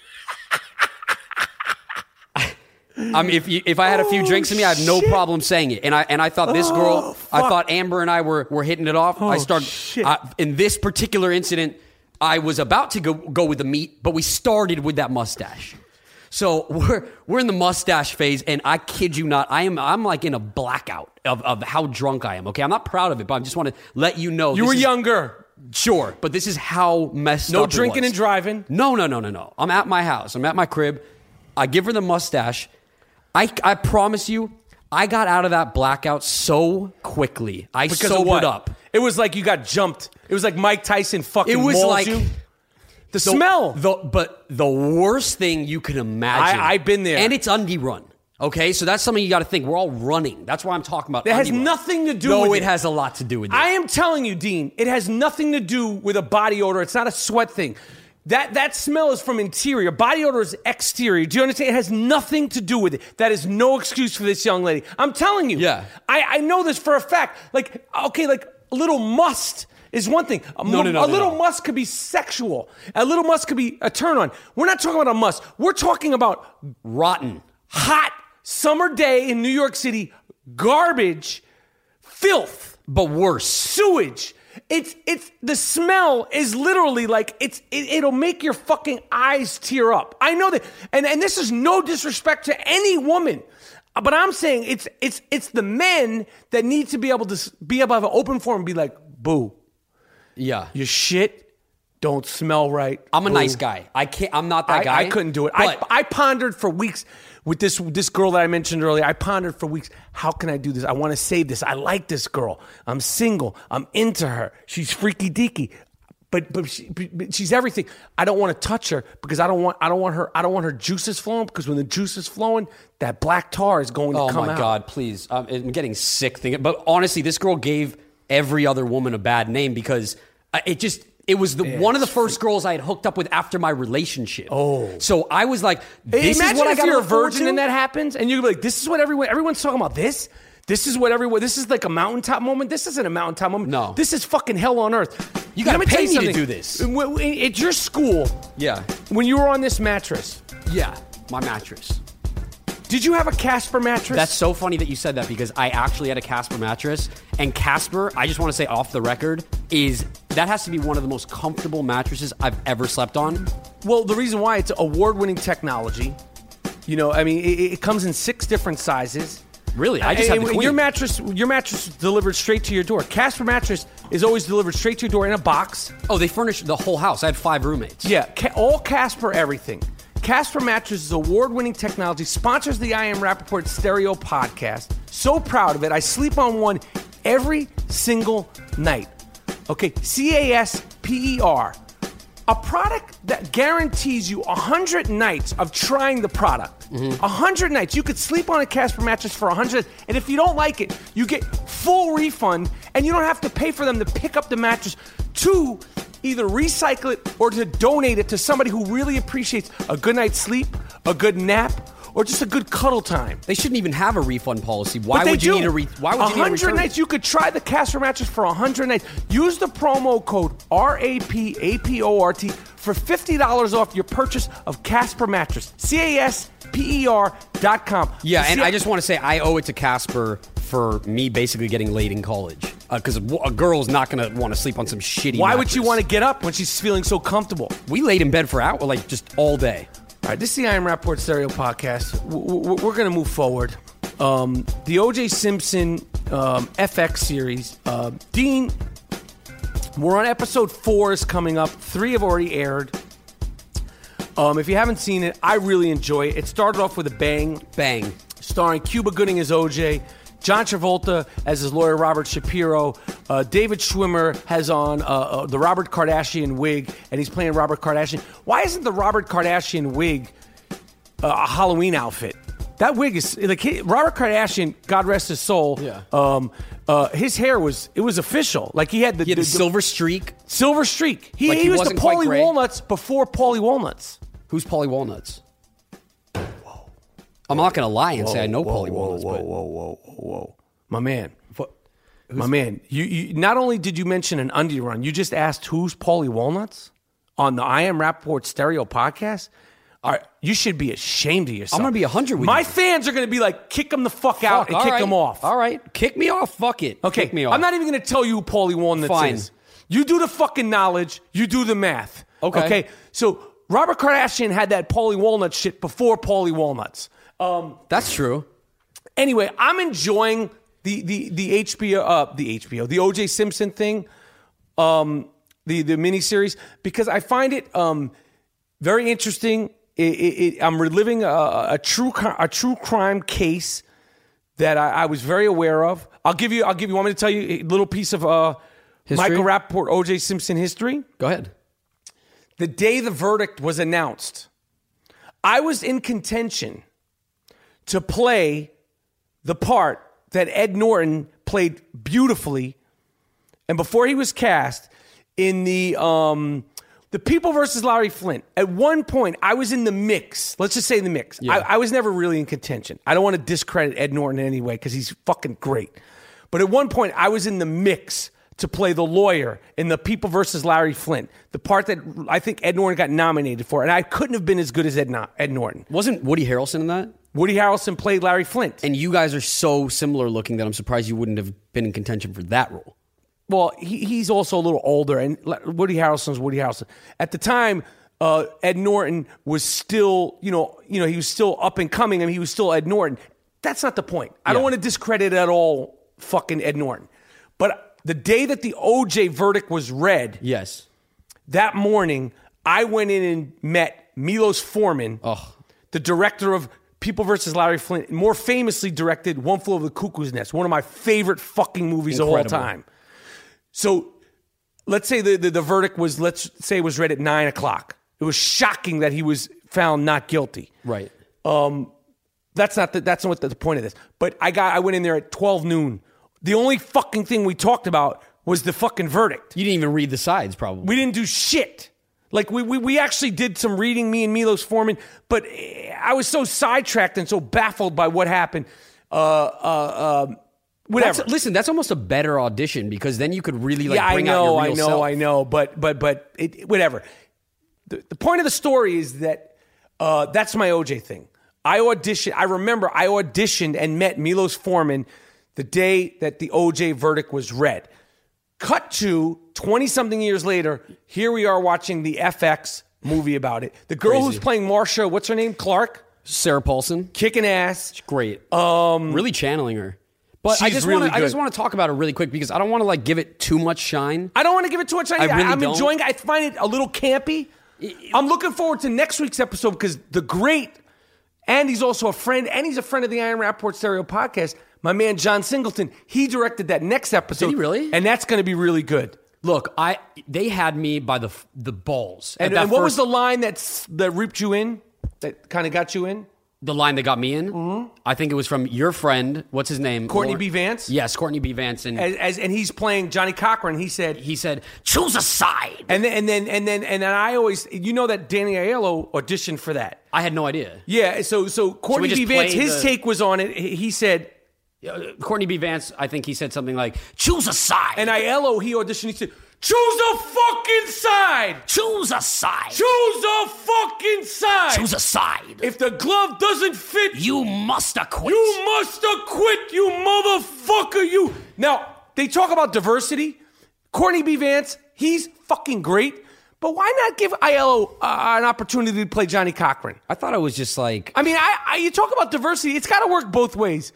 I mean, if you, if I had a few oh, drinks in me, I have no shit. problem saying it. And I and I thought this girl, oh, I thought Amber and I were were hitting it off. Oh, I started shit. I, in this particular incident. I was about to go go with the meat, but we started with that mustache. So we're we're in the mustache phase, and I kid you not, I am I'm like in a blackout of, of how drunk I am. Okay, I'm not proud of it, but I just want to let you know. You this were is, younger. Sure, but this is how messed No up. No drinking and driving. No, no, no, no, no. I'm at my house. I'm at my crib. I give her the mustache. I, I promise you, I got out of that blackout so quickly. I Because sobered of what? up. It was like you got jumped. It was like Mike Tyson fucking It was mauled like you. The, The smell. The, but the worst thing you can imagine. I- I've been there. And it's undie run. Okay, so that's something you got to think. We're all running. That's why I'm talking about. That has undie run. nothing to do no, with it. it. has a lot to do with it. I am telling you, Dean, it has nothing to do with a body odor. It's not a sweat thing. That that smell is from interior. Body odor is exterior. Do you understand? It has nothing to do with it. That is no excuse for this young lady. I'm telling you. Yeah. I, I know this for a fact. Like, okay, like a little must is one thing. A, No, no, no, a no, little no. must could be sexual. A little must could be a turn on. We're not talking about a must. We're talking about Rotten. hot summer day in New York City, garbage, filth, But worse. sewage. It's it's the smell is literally like it's it, it'll make your fucking eyes tear up. I know that, and and this is no disrespect to any woman, but I'm saying it's it's it's the men that need to be able to s- be able to have an open forum and be like, boo, Yeah. your shit don't smell right. I'm a Boo. nice guy. I can't. I'm not that I, guy. I couldn't do it. But I, I pondered for weeks with this this girl that I mentioned earlier. I pondered for weeks. How can I do this? I want to save this. I like this girl. I'm single. I'm into her. She's freaky deaky, but but, she, but she's everything. I don't want to touch her because I don't want I don't want her I don't want her juices flowing because when the juice is flowing, that black tar is going to oh come my out. God, please! I'm, I'm getting sick thinking. But honestly, this girl gave every other woman a bad name because uh, it just. It was the Yeah, one of the it's first girls I had hooked up with after my relationship. Oh. So I was like, this Imagine is what I if got you're a look forward virgin to? and that happens, and you're like, this is what everyone everyone's talking about. This, this is what everyone. This is like a mountaintop moment. This isn't a mountaintop moment. No. this is fucking hell on earth. You gotta Let me tell pay you me to something. do this. W- w- At your school, Yeah. when you were on this mattress, Yeah. My mattress. did you have a Casper mattress? That's so funny that you said that because I actually had a Casper mattress. And Casper, I just want to say off the record, is that has to be one of the most comfortable mattresses I've ever slept on. well. The reason why it's award-winning technology. You know, I mean, it, it comes in six different sizes. Really? I just had And the your queen. mattress. Your mattress is delivered straight to your door. Casper mattress is always delivered straight to your door in a box. Oh, they furnished the whole house. I had five roommates. Yeah, ca- all Casper everything. Casper Mattresses award-winning technology sponsors the I Am Rappaport Stereo podcast. So proud of it. I sleep on one every single night. Okay, C A S P E R. A product that guarantees you one hundred nights of trying the product. one hundred nights. You could sleep on a Casper mattress for one hundred, and if you don't like it, you get full refund, and you don't have to pay for them to pick up the mattress to either recycle it or to donate it to somebody who really appreciates a good night's sleep, a good nap, or just a good cuddle time. They shouldn't even have a refund policy. Why But they would you do. need a re- Why would you need a one hundred return? nights. You could try the Casper mattress for one hundred nights. Use the promo code R A P A P O R T for fifty dollars off your purchase of Casper mattress. C A S P E R dot com. Yeah, You and see- I just want to say I owe it to Casper for me basically getting laid in college. Because a, a girl's not going to want to sleep on some shitty Why would you mattress. want to get up when she's feeling so comfortable? We laid in bed for hours, like just all day. All right, this is the I Am Rappaport Stereo podcast. W- w- We're going to move forward. Um, the O J Simpson um, F X series. Uh, Dean, we're on episode four is coming up. Three have already aired. Um, if you haven't seen it, I really enjoy it. It started off with a bang. Bang. starring Cuba Gooding as O J, John Travolta as his lawyer Robert Shapiro. Uh, David Schwimmer has on uh, uh, the Robert Kardashian wig, and he's playing Robert Kardashian. Why isn't the Robert Kardashian wig uh, a Halloween outfit? That wig is like he, Robert Kardashian, God rest his soul. Yeah. Um, uh, his hair was it was official. Like he had the, he had the, the silver streak. Silver streak. He, Like he, he was the wasn't quite Paulie gray. Walnuts before Paulie Walnuts. Who's Paulie Walnuts? Whoa. I'm not gonna lie and say I know whoa, Paulie whoa, Walnuts, whoa, but whoa, whoa, whoa, whoa, my man. My man, you, you not only did you mention an undie run, you just asked who's Paulie Walnuts on the I Am Rappaport Stereo podcast. All right, you should be ashamed of yourself. I'm gonna be a hundred with My you. fans are gonna be like, kick him the fuck, out Fuck, and all kick right. him off. All right, kick me off. Fuck it. Okay, kick me off. I'm not even gonna tell you who Paulie Walnuts Fine. is. You do the fucking knowledge. You do the math. Okay. Okay. So Robert Kardashian had that Paulie Walnut shit before Paulie Walnuts. Um, That's true. Anyway, I'm enjoying the the the H B O uh, the H B O the O J Simpson thing, um, the the miniseries, because I find it um, very interesting. It, it, it, I'm reliving a, a true a true crime case that I, I was very aware of. I'll give you I'll give you. Want me to tell you a little piece of uh, History? Michael Rappaport O J Simpson history? Go ahead. The day the verdict was announced, I was in contention to play the part that Ed Norton played beautifully, and before he was cast in the um, the People versus Larry Flint. At one point, I was in the mix. Let's just say the mix. Yeah. I, I was never really in contention. I don't want to discredit Ed Norton in any way because he's fucking great. But at one point, I was in the mix to play the lawyer in the People versus Larry Flint, the part that I think Ed Norton got nominated for, and I couldn't have been as good as Ed, no- Ed Norton. Wasn't Woody Harrelson in that? Woody Harrelson played Larry Flint. And you guys are so similar looking that I'm surprised you wouldn't have been in contention for that role. Well, he, he's also a little older, and Woody Harrelson's Woody Harrelson. At the time, uh, Ed Norton was still, you know, you know, he was still up and coming, and he was still Ed Norton. That's not the point. I don't Yeah. want to discredit at all fucking Ed Norton. But the day that the O J verdict was read, Yes. that morning, I went in and met Milos Forman, Oh. the director of People versus Larry Flint, more famously directed One Flew Over the Cuckoo's Nest, one of my favorite fucking movies Incredible. of all time. So let's say the, the, the verdict was, let's say it was read at nine o'clock. It was shocking that he was found not guilty. Right. That's not the, that's not what the, the point of this. But I got I went in there at twelve noon. The only fucking thing we talked about was the fucking verdict. You didn't even read the sides, probably. We didn't do shit. Like, we, we we actually did some reading, me and Milos Forman, but I was so sidetracked and so baffled by what happened. Uh, uh, uh, whatever. That's, listen, that's almost a better audition because then you could really like yeah, bring I know, out your real I know, self. I know, but but but it, whatever. The, the point of the story is that uh, that's my O J thing. I auditioned. I remember I auditioned and met Milos Forman the day that the O J verdict was read. Cut to twenty-something years later, here we are watching the F X movie about it. The girl Crazy. who's playing Marsha, what's her name? Clark? Sarah Paulson, Kicking ass. great. Um, really channeling her. But I she's just really want to I just good. want to talk about it really quick because I don't want to like give it too much shine. I don't want to give it too much time. I really I'm don't. enjoying it. I find it a little campy. I'm looking forward to next week's episode because the great, and he's also a friend, and he's a friend of the I Am Rappaport Stereo podcast, my man John Singleton, he directed that next episode. Did he really? And that's going to be really good. Look, I they had me by the the balls. And, At that and what was first- the line that's, that reaped you in, that kind of got you in? the line that got me in? Mm-hmm. I think it was from your friend. What's his name? Courtney Lauren- B. Vance? Yes, Courtney B. Vance, and As, as, and he's playing Johnny Cochran. He said, he said, "Choose a side." and then, and then, and then, and then I always, you know that Danny Aiello auditioned for that. I had no idea. Yeah, so so Courtney just B. Vance, play his the- take was on it. He he said, Uh, Courtney B. Vance, I think he said something like, "Choose a side." and Aiello, he auditioned, he said, choose a fucking side! choose a side. Choose a fucking side! Choose a side. If the glove doesn't fit, you must acquit. you must acquit, you motherfucker, you. Now, they talk about diversity. Courtney B. Vance, he's fucking great. But why not give Aiello uh, an opportunity to play Johnny Cochran? I thought it was just like, I mean, I, I you talk about diversity. It's got to work both ways.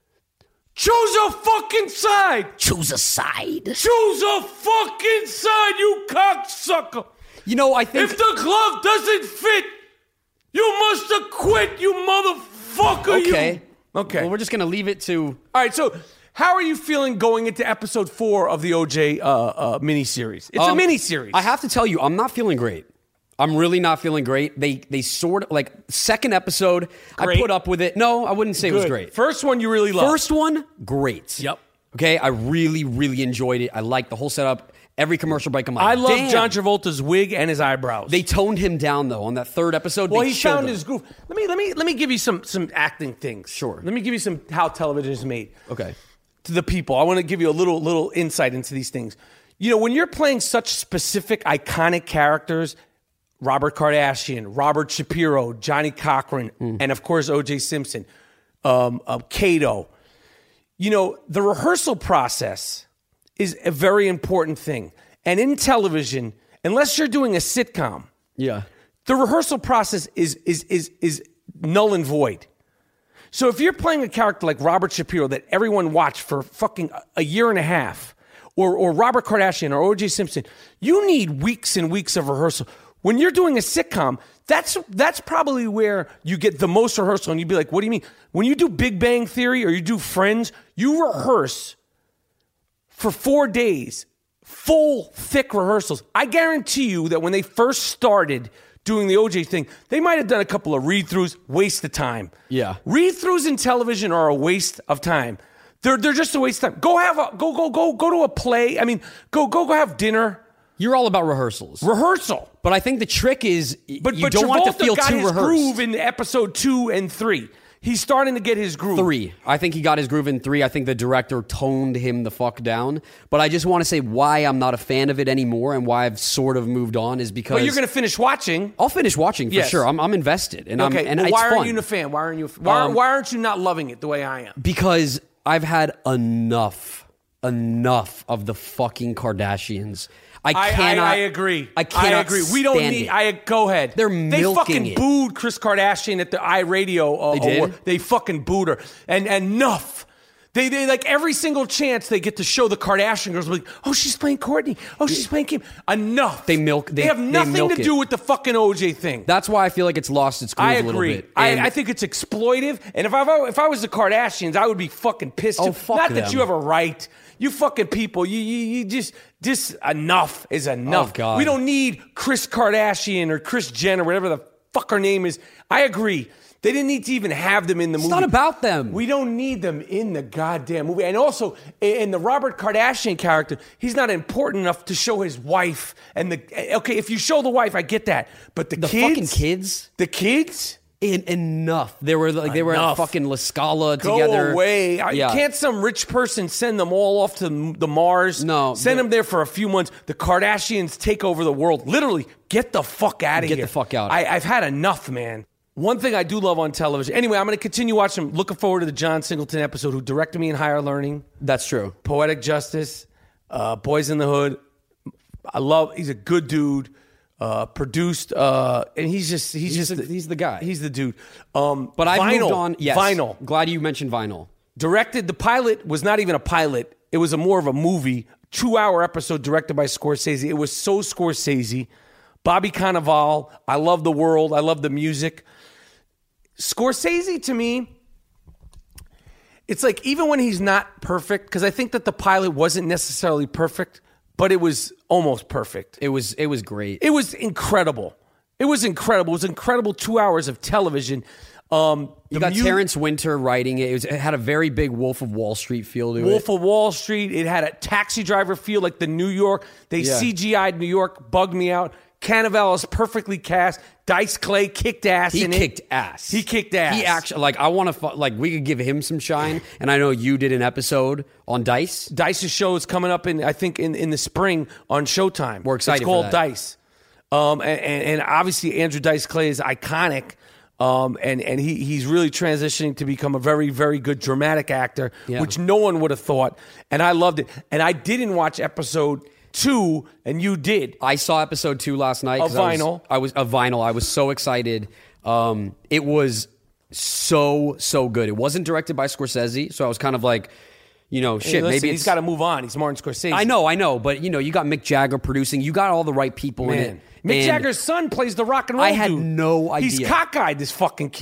Choose a fucking side. choose a side. Choose a fucking side, you cocksucker. You know, I think If the glove doesn't fit, you must acquit, you motherfucker. okay. You. Okay. Well, we're just going to leave it to... All right, so how are you feeling going into episode four of the O J uh, uh, miniseries? It's Um, a miniseries. I have to tell you, I'm not feeling great. I'm really not feeling great. They they sort of, like, second episode, Great. I put up with it. No, I wouldn't say it was Good. great. First one you really loved. First one, great. Yep. Okay, I really, really enjoyed it. I liked the whole setup. Every commercial break, I'm like, I love damn. John Travolta's wig and his eyebrows. They toned him down, though, on that third episode. well, they he killed found him. his groove. Let me let me let me give you some some acting things. Sure. Let me give you some how television is made. Okay. To the people, I want to give you a little little insight into these things. You know, when you're playing such specific, iconic characters, Robert Kardashian, Robert Shapiro, Johnny Cochran, Mm. and of course O J Simpson, um, um, Kato. You know, the rehearsal process is a very important thing. And in television, unless you're doing a sitcom, Yeah. the rehearsal process is is is is null and void. So if you're playing a character like Robert Shapiro that everyone watched for fucking a year and a half, or or Robert Kardashian or O J Simpson, you need weeks and weeks of rehearsal. When you're doing a sitcom, that's that's probably where you get the most rehearsal. And you'd be like, what do you mean? When you do Big Bang Theory or you do Friends, you rehearse for four days. Full, thick rehearsals. I guarantee you that when they first started doing the O J thing, they might have done a couple of read-throughs, waste of time. Yeah. Read-throughs in television are a waste of time. They're they're just a waste of time. Go have a go go go go to a play. I mean, go go go have dinner. You're all about rehearsals. Rehearsal. But I think the trick is But you but don't want it to Travolta feel got too his rehearsed. groove in episode two and three. He's starting to get his groove. Three. I think he got his groove in three. I think the director toned him the fuck down. But I just want to say why I'm not a fan of it anymore and why I've sort of moved on is because... But you're going to finish watching. I'll finish watching for Yes. sure. I'm, I'm invested. And Okay, I'm, and well, it's why fun. aren't you a fan? Why aren't you? Why, Um, why aren't you not loving it the way I am? Because I've had enough, enough of the fucking Kardashians. I I, cannot. I, I agree. I cannot agree. We don't stand need. it. I go ahead. They're they milking fucking it. booed Kris Kardashian at the iRadio uh, They did? award. They fucking booed her, and and enough. They they like every single chance they get to show the Kardashian girls. Like, oh, she's playing Kourtney. Oh, she's playing Kim. Enough. They milk- They, they- have they nothing milk to it. do with the fucking O J thing. That's why I feel like it's lost its groove I a little agree. bit. I, And I think it's exploitive. And if I if I was the Kardashians, I would be fucking pissed. Oh, too. fuck Not that them. you have a right. You fucking people. You you, you just just enough is enough. Oh, God. We don't need Kris Kardashian or Kris Jenner, whatever the fuck her name is. I agree. They didn't need to even have them in the It's movie. not about them. We don't need them in the goddamn movie. And also, in the Robert Kardashian character, he's not important enough to show his wife. And the okay, if you show the wife, I get that. But the, The kids, fucking kids? the kids. En- enough. They were like they were at Enough. fucking La Scala Go together. away. I- Yeah. Can't some rich person send them all off to the Mars? No, Send the- them there for a few months. The Kardashians take over the world. Literally, get the fuck out of Get here. the fuck out. I, I've had enough, man. One thing I do love on television. Anyway, I'm going to continue watching. Looking forward to the John Singleton episode who directed me in Higher Learning, That's true. Poetic Justice, uh, Boys in the Hood. I love, he's a good dude. Uh, produced, uh, and he's just, he's, He's just, the- he's the guy. He's the dude. Um, But I've Vinyl, moved on. Yes. Vinyl. Glad you mentioned Vinyl. Directed, the pilot was not even a pilot. It was a more of a movie, two-hour episode directed by Scorsese. It was so Scorsese. Bobby Cannavale, I love the world. I love the music. Scorsese, to me, it's like even when he's not perfect, because I think that the pilot wasn't necessarily perfect, but it was almost perfect. It was it was great. It was incredible. It was incredible. It was incredible two hours of television. Um, You the got mu- Terrence Winter writing it. It, was, it had a very big Wolf of Wall Street feel to Wolf it. of Wall Street. It had a Taxi Driver feel, like the New York. They Yeah. C G I'd New York, bugged me out. Cannavale is perfectly cast. Dice Clay kicked ass He in kicked it. ass. He kicked ass. He actually like I want to like we could give him some shine. And I know you did an episode on Dice. Dice's show is coming up in I think in, in the spring on Showtime. We're excited It's called for that. Dice. Um, and, and, and obviously Andrew Dice Clay is iconic. Um, and and he he's really transitioning to become a very, very good dramatic actor, Yeah. which no one would have thought. And I loved it. And I didn't watch episode two, and you did. I saw episode two last night. A 'cause I was- Vinyl. I was a Vinyl. I was so excited. Um, it was so so good. It wasn't directed by Scorsese, so I was kind of like, you know, Hey, shit. listen, maybe he's it's got to move on. He's Martin Scorsese. I know, I know, but you know, you got Mick Jagger producing. You got all the right people in Man. it. Mick And Jagger's son plays the rock and roll I had dude. no He's idea. cockeyed, this fucking kid.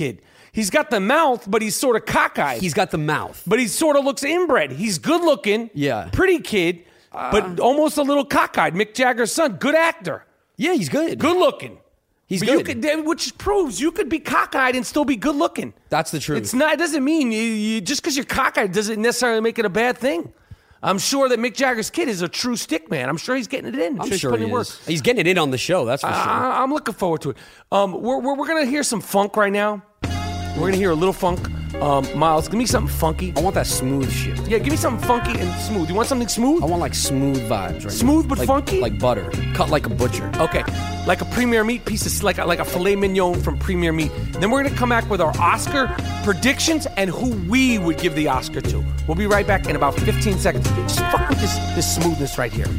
He's got the mouth, but he's sort of cockeyed. He's got the mouth. But he sort of looks inbred. He's good looking. Yeah. Pretty kid, uh, but almost a little cockeyed. Mick Jagger's son. Good actor. Yeah, he's good. Good looking. He's but good. You could, which proves you could be cockeyed and still be good looking. That's the truth. It's not. It doesn't mean you, you just because you're cockeyed doesn't necessarily make it a bad thing. I'm sure that Mick Jagger's kid is a true stick man. I'm sure he's getting it in. I'm, I'm sure, sure he's putting he in work. is. He's getting it in on the show. That's for sure. I, I'm looking forward to it. Um, we're we're, we're gonna hear some funk right now. We're gonna hear a little funk. Um, Miles, give me something funky. I want that smooth shit. Yeah, give me something funky and smooth. You want something smooth? I want like smooth vibes, right? Smooth but like, funky? like butter, cut like a butcher. Okay, like a Premier Meat piece of like a, like a filet mignon from Premier Meat. Then we're gonna come back with our Oscar predictions and who we would give the Oscar to. We'll be right back in about fifteen seconds. Just fuck with this this smoothness right here.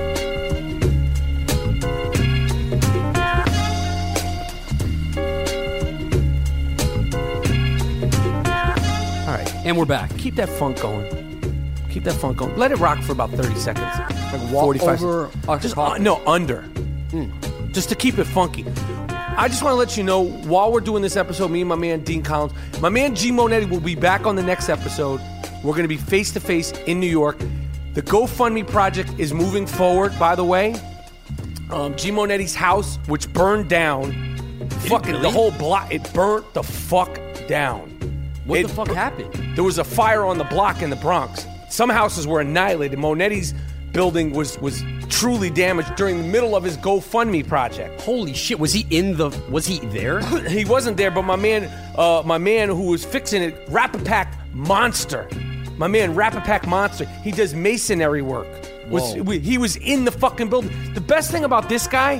And we're back. Keep that funk going. Keep that funk going. Let it rock for about thirty seconds. Like walk forty-five over seconds. Just, uh, no, under. Mm. Just to keep it funky. I just want to let you know, while we're doing this episode, me and my man Dean Collins, my man G. Monetti will be back on the next episode. We're going to be face-to-face in New York. The GoFundMe project is moving forward, by the way. Um, G. Monetti's house, which burned down, fucking really? the whole block, it burnt the fuck down. What It the fuck bur- happened? There was a fire on the block in the Bronx. Some houses were annihilated. Monetti's building was was truly damaged during the middle of his GoFundMe project. Holy shit! Was he in the? Was he there? He wasn't there, but my man, uh, my man who was fixing it, Rapapack Monster, my man Rapapack Monster, he does masonry work. Was Whoa. he was in the fucking building? The best thing about this guy,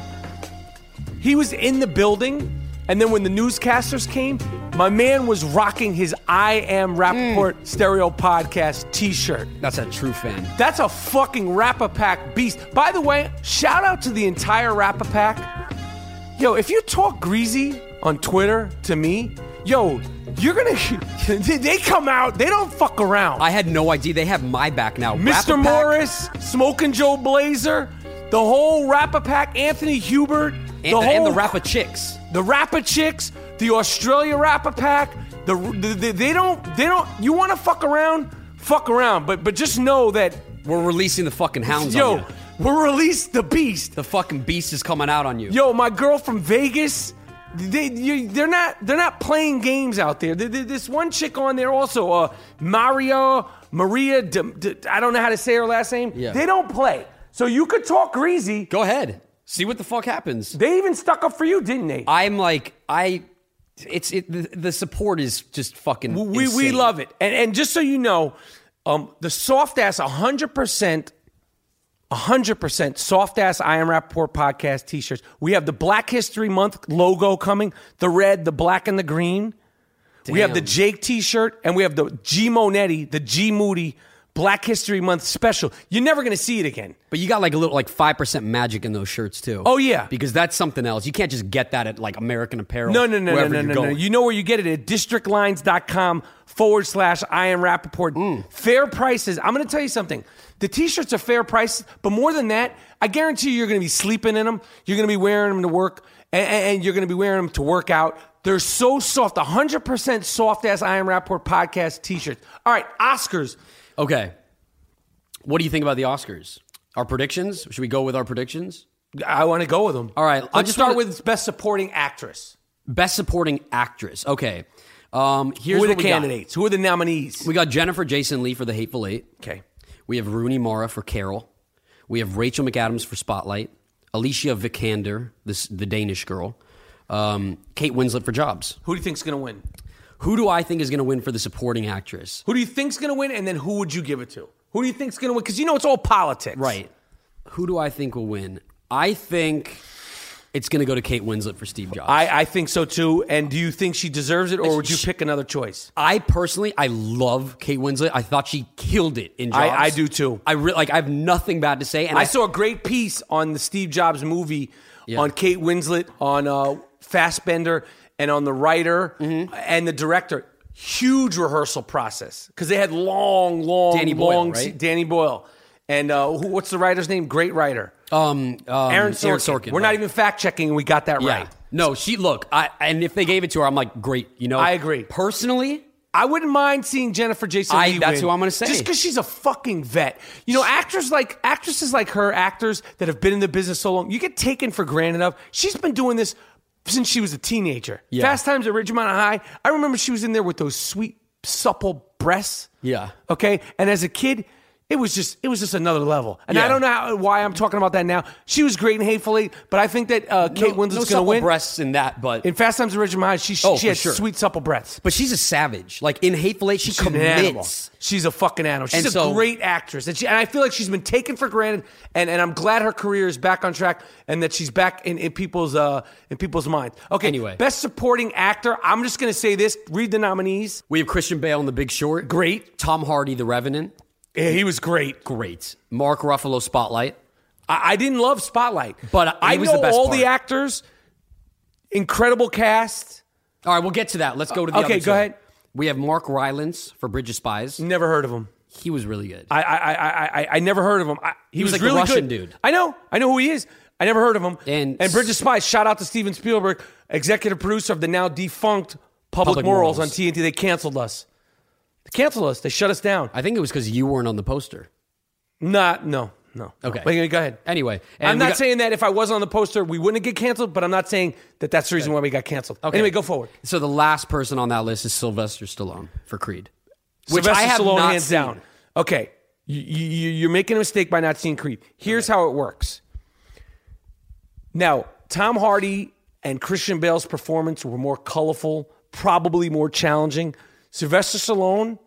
he was in the building, and then when the newscasters came, my man was rocking his I Am Rappaport mm. Stereo Podcast t-shirt. That's a true fan. That's a fucking Rapapack beast. By the way, shout out to the entire Rapapack. Yo, if you talk greasy on Twitter to me, yo, you're gonna, they come out, they don't fuck around. I had no idea. They have my back now. Mister Rapapack. Morris, Smoking Joe Blazer, the whole Rapapack, Anthony Hubert, And the the, whole, and the Rappa Chicks. the Rappa Chicks, the Australia Rapapack, the, the, the they don't they don't you want to fuck around, fuck around, but but just know that We're releasing the fucking hounds yo, on you. we'll release the beast. The fucking beast is coming out on you. Yo, my girl from Vegas, they you, they're not they're not playing games out there. There- there- This one chick on there also, uh, Mario Maria, De, De, I don't know how to say her last name. Yeah. They don't play, so you could talk greasy. Go ahead. See what the fuck happens. They even stuck up for you, didn't they? I'm like, I, it's, it, the, the support is just fucking We we insane. love it, and and just so you know, um, the soft ass one hundred percent, one hundred percent soft ass I Am Rappaport podcast t-shirts. We have the Black History Month logo coming, the red, the black, and the green. We have the Damn. Jake t-shirt, and we have the G Monetti, the G Moody Black History Month special. You're never gonna see it again. But you got like a little, like five percent magic in those shirts too. Oh, yeah. Because that's something else. You can't just get that at like American Apparel. No, no, no, no, wherever no, you're no, no. going. You know where you get it at districtlines.com forward slash I Am Rappaport. Fair prices. I'm going to tell you something. The t-shirts are fair prices, but more than that, I guarantee you you're going to be sleeping in them. You're going to be wearing them to work, and, and you're going to be wearing them to work out. They're so soft. one hundred percent soft-ass I Am Rappaport podcast t-shirts. All right, Oscars. Okay. What do you think about the Oscars? Our predictions? Should we go with our predictions? I want to go with them. All right, I Let's just start wanna- with Best Supporting Actress. Best Supporting Actress. Okay. Um, here's Who are the what we got. candidates? Who are the nominees? We got Jennifer Jason Leigh for The Hateful Eight. Okay. We have Rooney Mara for Carol. We have Rachel McAdams for Spotlight. Alicia Vikander, this the Danish girl. Um, Kate Winslet for Jobs. Who do you think's going to win? Who do I think is going to win for the supporting actress? Who do you think's going to win, and then who would you give it to? Who do you think's going to win? Because you know it's all politics. Right. Who do I think will win? I think it's going to go to Kate Winslet for Steve Jobs. I, I think so too. And do you think she deserves it, or would you pick another choice? I personally, I love Kate Winslet. I thought she killed it in Jobs. I, I do too. I re- like. I have nothing bad to say. And I, I, saw a great piece on the Steve Jobs movie Yeah. on Kate Winslet, on uh, Fassbender, and on the writer Mm-hmm. and the director. Huge rehearsal process because they had long, long, Danny Boyle, long. right? Danny Boyle. And uh, who, what's the writer's name? Great writer. Um, um, Aaron Sorkin. Aaron Sorkin We're right. not even fact checking, and we got that Yeah. right. No, she look. I and if they gave it to her, I'm like, great. You know, I agree. Personally, I wouldn't mind seeing Jennifer Jason I- Leigh that's win, who I'm gonna say. Just because she's a fucking vet. You know, actors like actresses like her, actors that have been in the business so long, you get taken for granted of. She's been doing this since she was a teenager. Yeah. Fast Times at Ridgemont High. I remember she was in there with those sweet, supple breasts. Yeah. Okay. And as a kid, it was just it was just another level. And Yeah. I don't know how, why I'm talking about that now. She was great in Hateful Eight, but I think that uh, Kate no, Winslet's no going to supple win. breasts in that, but In Fast Times at Ridgemont High, she, Oh, she for had sure. sweet, supple breasts. but she's a savage. Like in Hateful Eight, she She's an animal. commits. She's a fucking animal. She's And a so- great actress. And, she, and I feel like she's been taken for granted. And, and I'm glad her career is back on track and that she's back in, in people's uh, in people's minds. Okay, Anyway. Best Supporting Actor. I'm just going to say this. Read the nominees. We have Christian Bale in The Big Short. Great. Tom Hardy, The Revenant. Yeah, he was great. Great. Mark Ruffalo, Spotlight. I, I didn't love Spotlight. But he I was know the best all part. the actors. Incredible cast. All right, we'll get to that. Let's go to the Okay, other go two. ahead. We have Mark Rylance for Bridge of Spies. Never heard of him. He was really good. I I I I, I never heard of him. I, he, He was was, like the really Russian good. dude. I know. I know who he is. I never heard of him. And- and Bridge of Spies. Shout out to Steven Spielberg, executive producer of the now defunct Public, Public Morals, Morals. on T N T. They canceled us. They canceled us. They shut us down. I think it was because you weren't on the poster. Not no no. Okay. Wait, go ahead. Anyway, and I'm we not got- saying that if I was on the poster, we wouldn't get canceled. But I'm not saying that that's the reason why we got canceled. Okay. Anyway, go forward. So the last person on that list is Sylvester Stallone for Creed, which Sylvester I have Stallone, not hands seen. down. Okay, you, you, you're making a mistake by not seeing Creed. Here's how it works. Now, Tom Hardy and Christian Bale's performance were more colorful, probably more challenging. Sylvester Stallone,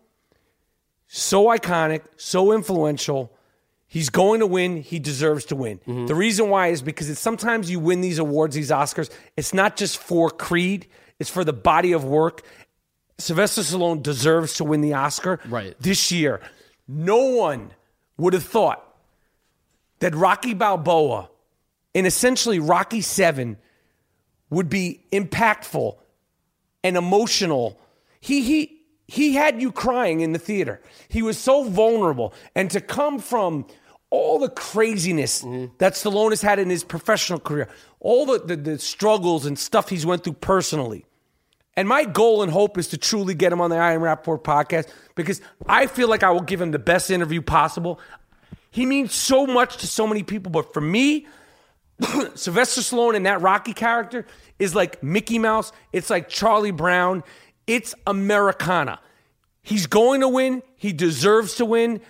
so iconic, so influential. He's going to win. He deserves to win. Mm-hmm. The reason why is because it's sometimes you win these awards, these Oscars. It's not just for Creed. It's for the body of work. Sylvester Stallone deserves to win the Oscar Right. this year. No one would have thought that Rocky Balboa in essentially Rocky seven would be impactful and emotional. He he he had you crying in the theater. He was so vulnerable. And to come from all the craziness Mm-hmm. that Stallone has had in his professional career, all the, the, the struggles and stuff he's went through personally. And my goal and hope is to truly get him on the I Am Rappaport podcast because I feel like I will give him the best interview possible. He means so much to so many people, but for me, Sylvester Stallone and that Rocky character is like Mickey Mouse. It's like Charlie Brown. It's Americana. He's going to win. He deserves to win.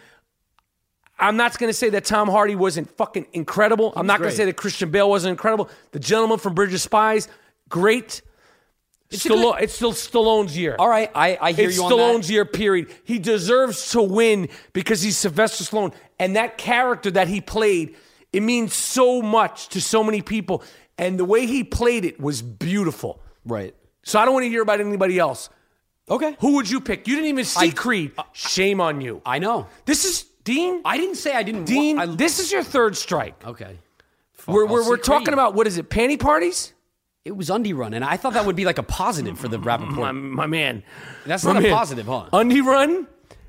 I'm not going to say that Tom Hardy wasn't fucking incredible. I'm not going to great. say that Christian Bale wasn't incredible. The gentleman from Bridge of Spies, great. It's, a Stallone, good- it's still Stallone's year. All right, I, I hear It's you on Stallone's that. year, period. He deserves to win because he's Sylvester Stallone. And that character that he played, it means so much to so many people. And the way he played it was beautiful. Right. So I don't want to hear about anybody else. Okay. Who would you pick? You didn't even see I- Creed. Shame on you. I know. This is, Dean, I didn't say I didn't. Dean, wa- I, this is your third strike. okay. Fuck, We're, I'll we're, see we're talking Creed. about, what is it, panty parties? It was undie run, and I thought that would be like a positive for the My, Rappaport. my man. That's My not a man. positive, huh? Undie Run,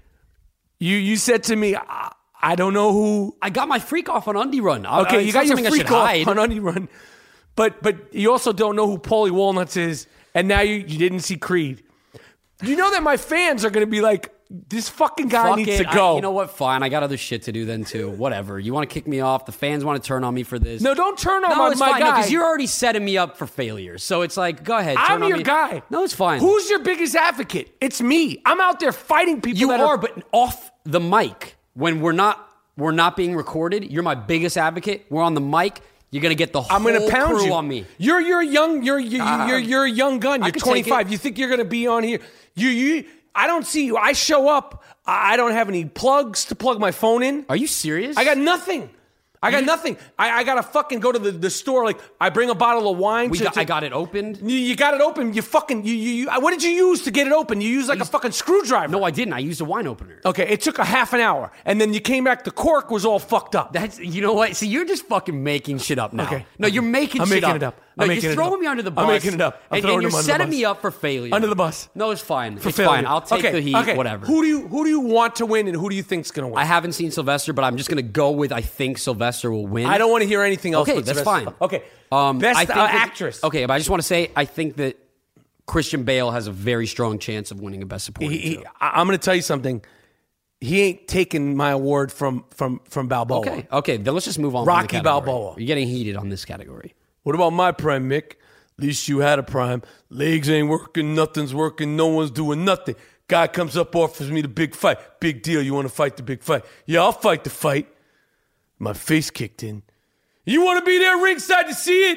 you, you said to me, I, I don't know who. I got my freak off on undie run. I- Okay, I- you it's got not your something I freak should off hide. on Undie Run. But, but you also don't know who Paulie Walnuts is, and now you, you didn't see Creed. You know that my fans are going to be like, this fucking guy Fuck needs it. to go. I, you know what? Fine. I got other shit to do then too. Whatever. You want to kick me off? The fans want to turn on me for this. No, don't turn on no, my, it's my fine. guy. because you're already setting me up for failure. So it's like, go ahead. Turn I'm on your me. guy. No, it's fine. Who's your biggest advocate? It's me. I'm out there fighting people. you that are, but off the mic when we're not we're not being recorded. You're my biggest advocate. We're on the mic. You're gonna get the whole I'm going to pound crew you on me. You're you're young. You're you're, Uh, you're you're a young gun. I You're could take twenty-five. it. You think you're going to be on here? You you. I don't see you. I show up. I I don't have any plugs to plug my phone in. Are you serious? I got nothing. I got nothing. I, I got to fucking go to the, the store. Like, I bring a bottle of wine. We to, got, to- I got it opened. You, you got it open. You fucking. You, you, you, what did you use to get it open? You used like a fucking screwdriver. No, I didn't. I used a wine opener. Okay, it took a half an hour. And then you came back. The cork was all fucked up. That's you know what? See, you're just fucking making shit up now. Okay. No, you're making I'm shit making up. it up. I'm No, making you're it throwing up. me under the bus. I'm making it up. I'm and, throwing and you're him under the setting bus. me up for failure. Under the bus. No, it's fine. For it's failure. fine. I'll take okay, the heat, okay. whatever. Who do you who do you want to win and who do you think's going to win? I haven't seen Sylvester, but I'm just going to go with I think Sylvester will win. I don't want to hear anything else. Okay, but that's Sylvester. fine. Okay. Um, Best I think uh, that- actress. Okay, but I just want to say I think that Christian Bale has a very strong chance of winning a Best Supporting. He, he, too. I- I'm going to tell you something. He ain't taking my award from from from Balboa. Okay, okay. Then let's just move on. Rocky from the category. Balboa. You're getting heated on this category. What about my prime, Mick? At least you had a prime. Legs ain't working, nothing's working, no one's doing nothing. Guy comes up, offers me the big fight. Big deal, you want to fight the big fight? Yeah, I'll fight the fight. My face kicked in. You want to be there ringside to see it?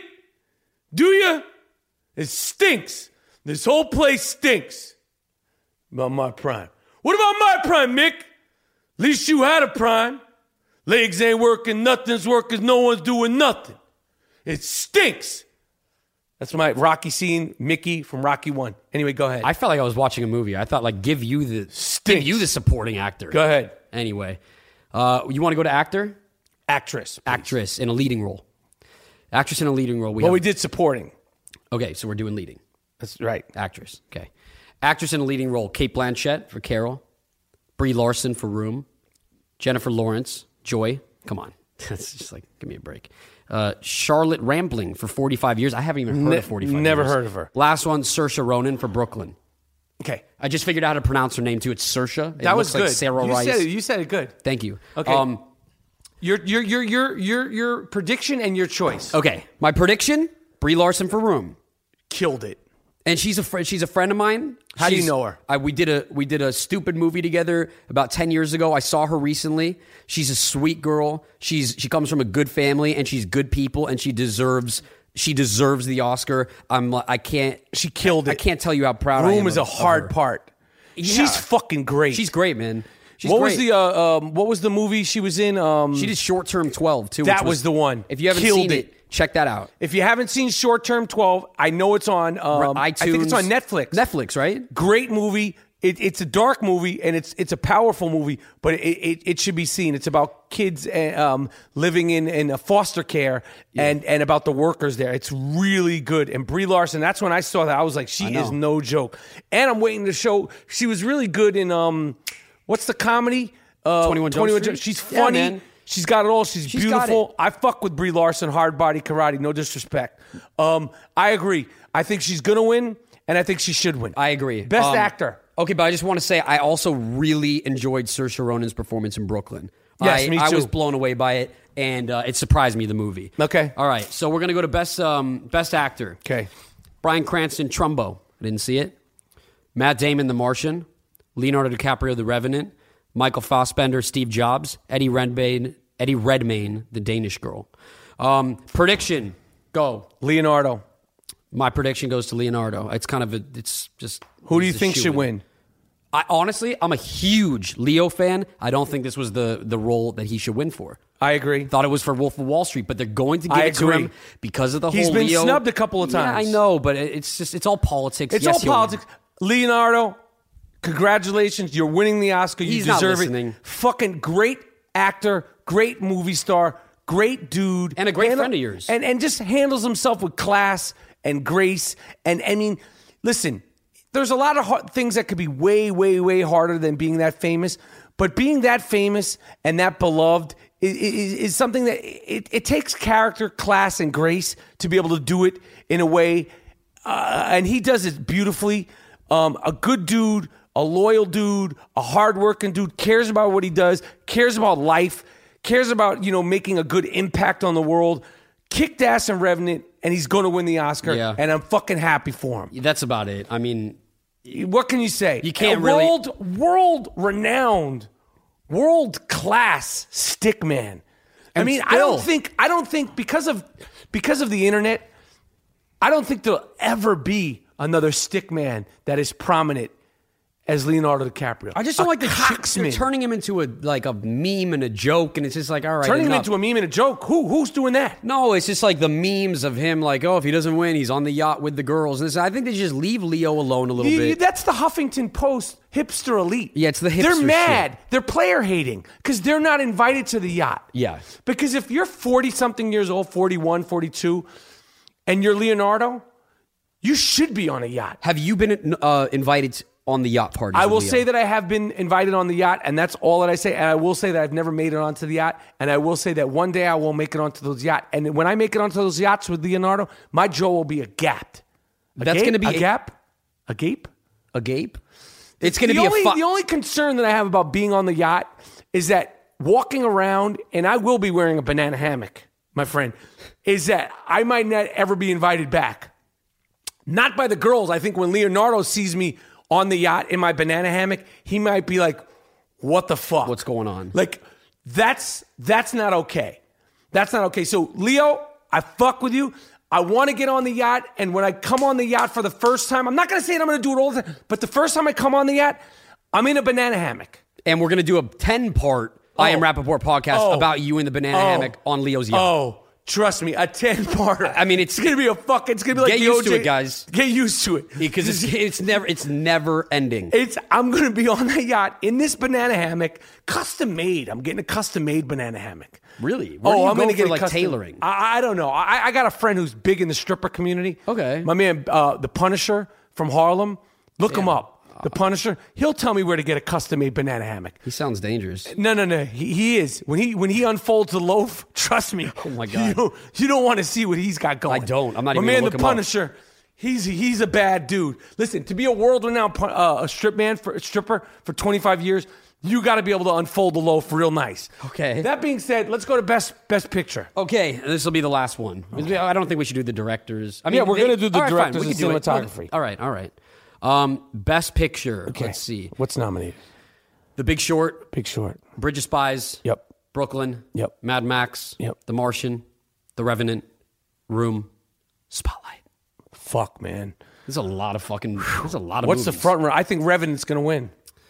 Do you? It stinks. This whole place stinks. About my prime. What about my prime, Mick? At least you had a prime. Legs ain't working, nothing's working, no one's doing nothing. It stinks. That's my Rocky scene, Mickey from Rocky One. Anyway, go ahead. I felt like I was watching a movie. I thought like give you the Stinks. give you the supporting actor. Go ahead. Anyway, uh, you want to go to actor, Actress. actress in a leading role, actress in a leading role. We Well, have, we did supporting. okay, so we're doing leading. That's right. Actress. Okay, actress in a leading role: Cate Blanchett for Carol, Brie Larson for Room, Jennifer Lawrence, Joy. Come on, that's just like give me a break. Uh, Charlotte Rampling for forty-five years. I haven't even heard Ne- of forty-five never years. heard of her. Last one, Saoirse Ronan for Brooklyn. Okay. I just figured out how to pronounce her name too. It's Saoirse. It That was looks good. like Sarah you Rice. Said it, you said it good. Thank you. Okay. Um, Your your your your your your prediction and your choice. okay. My prediction: Brie Larson for Room, Killed it. and she's a fr- she's a friend of mine. How do you She's- know her? I, we did a we did a stupid movie together about ten years ago. I saw her recently. She's a sweet girl. She's she comes from a good family, and she's good people, and she deserves she deserves the Oscar. I'm like, I can't. She killed it. I can't tell you how proud I am. Room is of- a of hard her. part. Yeah. She's fucking great. She's great, man. She's what great. was the uh, um, what was the movie she was in? Um, She did Short Term twelve too. That which was the one. If you haven't Killed seen it, it. check that out. If you haven't seen Short Term twelve, I know it's on. Um, iTunes. I think it's on Netflix. Netflix, right? Great movie. It, it's a dark movie and it's it's a powerful movie, but it, it, it should be seen. It's about kids uh, um, living in, in a foster care and, and about the workers there. It's really good. And Brie Larson, that's when I saw that. I was like, she know. is no joke. And I'm waiting to show. She was really good in um, what's the comedy? Uh, twenty-one Jump Street? She's Yeah, funny. man. She's got it all. She's, She's got beautiful. it. I fuck with Brie Larson, hard body karate. No disrespect. Um, I agree. I think she's gonna win, and I think she should win. I agree. Best Um, actor. Okay, but I just want to say I also really enjoyed Saoirse Ronan's performance in Brooklyn. Yes, I, me I too. was blown away by it, and uh, it surprised me, the movie. Okay. All right, so we're going to go to best um, best actor. Okay. Bryan Cranston, Trumbo. I didn't see it. Matt Damon, The Martian. Leonardo DiCaprio, The Revenant. Michael Fassbender, Steve Jobs. Eddie Redmayne, Eddie Redmayne, The Danish Girl. Um, prediction, go. Leonardo. My prediction goes to Leonardo. It's kind of a, it's just. Who do you he's a think should shoo-in. win? I honestly, I'm a huge Leo fan. I don't think this was the the role that he should win for. I agree. Thought it was for Wolf of Wall Street, but they're going to give I it to agree. him because of the He's whole been Leo. snubbed a couple of times. Yeah, I know, but it- it's just it's all politics. It's Yes, all he'll win. politics. Leonardo, congratulations. You're winning the Oscar. You He's not deserve listening. it. Fucking great actor, great movie star, great dude. And a great Handle- friend of yours. And, and just handles himself with class and grace. And I mean, listen, there's a lot of hard things that could be way, way, way harder than being that famous. But being that famous and that beloved is, is, is something that it, it takes character, class, and grace to be able to do it in a way. Uh, and he does it beautifully. Um, a good dude, a loyal dude, a hardworking dude, cares about what he does, cares about life, cares about, you know, making a good impact on the world. Kicked ass in Revenant, and he's going to win the Oscar. Yeah. And I'm fucking happy for him. That's about it. I mean, What can you say? You can't a really- world, world renowned, world class stick man. I And mean, I still- don't think I don't think because of because of the internet, I don't think there'll ever be another stick man that is prominent as Leonardo DiCaprio. I just don't A like the cocksman. they're turning him into a like a meme and a joke, and it's just like all right, Turning him enough. into a meme and a joke. Who who's doing that? No, it's just like the memes of him, like, oh, if he doesn't win, he's on the yacht with the girls. And this, I think they just leave Leo alone a little You- bit. That's the Huffington Post hipster elite. Yeah, it's the They're hipster mad. shit. They're player hating because they're not invited to the yacht. Yeah. Because if you're forty something years old, forty-one, forty-two, and you're Leonardo, you should be on a yacht. Have you been uh, invited on the yacht party? I will say that I have been invited on the yacht, and that's all that I say. And I will say that I've never made it onto the yacht, and I will say that one day I will make it onto those yachts. And when I make it onto those yachts with Leonardo, my jaw will be agape. A That's going to be a, a gap, a gape, a gape. It's going to the be only, a fu- the only concern that I have about being on the yacht is that walking around, and I will be wearing a banana hammock, my friend, is that I might not ever be invited back. Not by the girls. I think when Leonardo sees me on the yacht in my banana hammock, he might be like, what the fuck? What's going on? Like, that's that's not okay. That's not okay. So, Leo, I fuck with you. I want to get on the yacht, and when I come on the yacht for the first time, I'm not going to say that I'm going to do it all the time, but the first time I come on the yacht, I'm in a banana hammock. And we're going to do a ten-part oh. I Am Rappaport podcast oh. about you in the banana oh. hammock on Leo's yacht. Oh, trust me, a ten-parter. I mean, it's, it's going to be a fuck. It's going to be like get the used O J. to it, guys. Get used to it because it's, it's never it's never ending. It's I'm going to be on the yacht in this banana hammock, custom made. I'm getting a custom made banana hammock. Really? Where oh, do you I'm go going to get like custom, tailoring. I, I don't know. I, I got a friend who's big in the stripper community. Okay, my man, uh, the Punisher from Harlem. Look Damn. him up. The Punisher, he'll tell me where to get a custom-made banana hammock. He sounds dangerous. No, no, no. He, he is. When he when he unfolds the loaf, trust me. Oh my God. You don't, you don't want to see what he's got going. I don't. I'm not My even man, gonna look the him Punisher. Up. He's he's a bad dude. Listen, to be a world-renowned uh, a strip man for a stripper for twenty-five years, you got to be able to unfold the loaf real nice. Okay. That being said, let's go to best best picture. Okay, this will be the last one. Okay. I don't think we should do the directors. I mean, yeah, we're they, gonna do the right, directors fine, and do cinematography. All right, all right. Um, best picture. Okay. Let's see. What's nominated? The Big Short. Big Short. Bridge of Spies. Yep. Brooklyn. Yep. Mad Max. Yep. The Martian. The Revenant. Room. Spotlight. Fuck, man. There's a lot of fucking. There's a lot of. What's movies. the front runner? I think Revenant's going to win.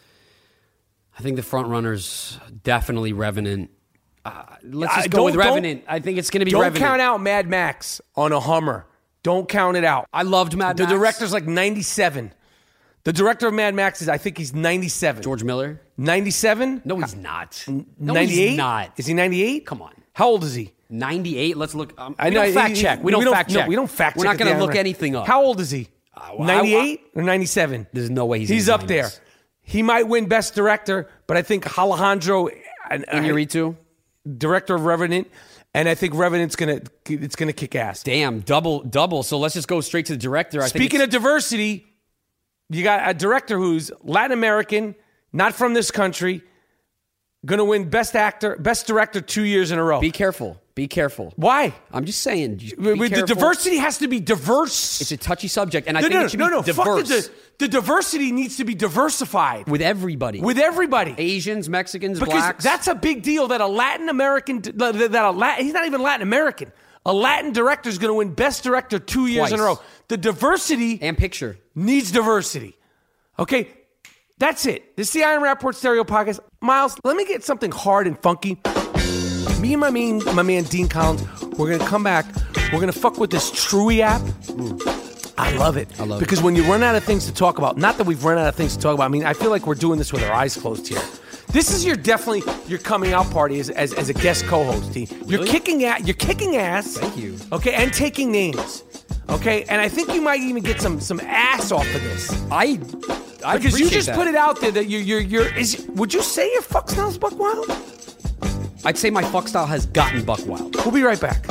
I think the front runners definitely Revenant. Uh, let's just uh, go with Revenant. I think it's going to be don't Revenant. Don't count out Mad Max on a Hummer. Don't count it out. I loved Mad the Max. The director's like ninety-seven. The director of Mad Max is, I think he's ninety-seven. George Miller? ninety-seven? No, he's not. No, ninety-eight? he's not. Is he ninety-eight? Come on. How old is he? ninety-eight? Let's look. Um, I we know, don't fact he, check. We don't, we don't fact check. No, we don't fact We're check. not going to look right. anything up. How old is he? Uh, well, ninety-eight or ninety-seven? There's no way he's He's in up there. nineties. He might win Best Director, but I think Alejandro Iñárritu, director of Revenant, and I think Revenant's gonna it's gonna kick ass. Damn, double double. So let's just go straight to the director. I Speaking think of diversity, you got a director who's Latin American, not from this country, gonna win Best Actor, Best Director two years in a row. Be careful. Be careful. Why? I'm just saying. Be the careful. diversity has to be diverse. It's a touchy subject, and I no, think no, it should no, be no, diverse. Fuck the, the diversity needs to be diversified with everybody. With everybody. Asians, Mexicans, because blacks. That's a big deal that a Latin American, that a Latin, he's not even Latin American. A Latin director is going to win Best Director two years Twice. in a row. The diversity and picture needs diversity. Okay, that's it. This is the I Am Rappaport Stereo Podcast. Miles, let me get something hard and funky. Me and my man, my man Dean Collins, we're going to come back. We're going to fuck with this Truey app. Mm. I love it. I love because it. when you run out of things to talk about, not that we've run out of things to talk about. I mean, I feel like we're doing this with our eyes closed here. This is your definitely your coming out party as, as, as a guest co-host, Dean. You're Really? kicking at, you're kicking ass. Thank you. Okay, and taking names. Okay, and I think you might even get some some ass off of this. I, I because you appreciate just that. put it out there that you're you're you're. Is would you say your fuck style's buck wild? I'd say my fuck style has gotten buck wild. We'll be right back.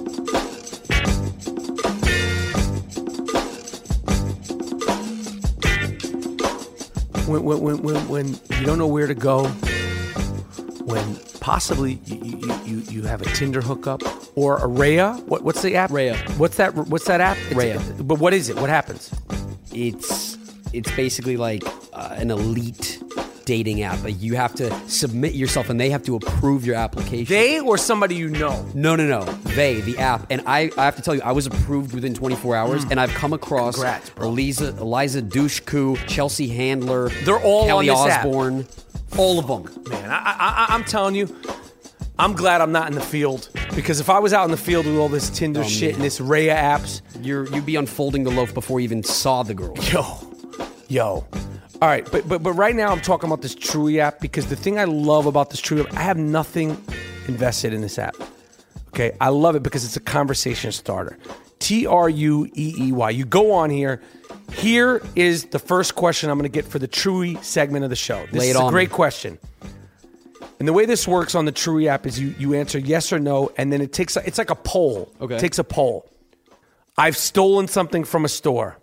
When, when, when, when, when you don't know where to go, when possibly you, you, you, you have a Tinder hookup or a Raya. What, what's the app? Raya. What's that? What's that app? It's Raya. A, but what is it? What happens? It's it's basically like uh, an elite dating app. Like you have to submit yourself, and they have to approve your application. They or somebody you know? No, no, no. They, the app. And I, I have to tell you, I was approved within twenty-four hours, mm. and I've come across Congrats, bro. Eliza, Eliza Dushku, Chelsea Handler. They're all Kelly on this Osbourne. App. All of them. Man, I, I, I, I'm telling you, I'm glad I'm not in the field. Because if I was out in the field with all this Tinder Oh, shit man. and this Raya apps, You're, you'd be unfolding the loaf before you even saw the girl. yo, yo. All right, but but but right now I'm talking about this Truey app because the thing I love about this Truey app, I have nothing invested in this app. Okay, I love it because it's a conversation starter. T R U E E Y. You go on here. Here is the first question I'm going to get for the Truey segment of the show. This Lay it is a on great me. question. And the way this works on the Truey app is you, you answer yes or no, and then it takes it's like a poll. Okay. It takes a poll. I've stolen something from a store.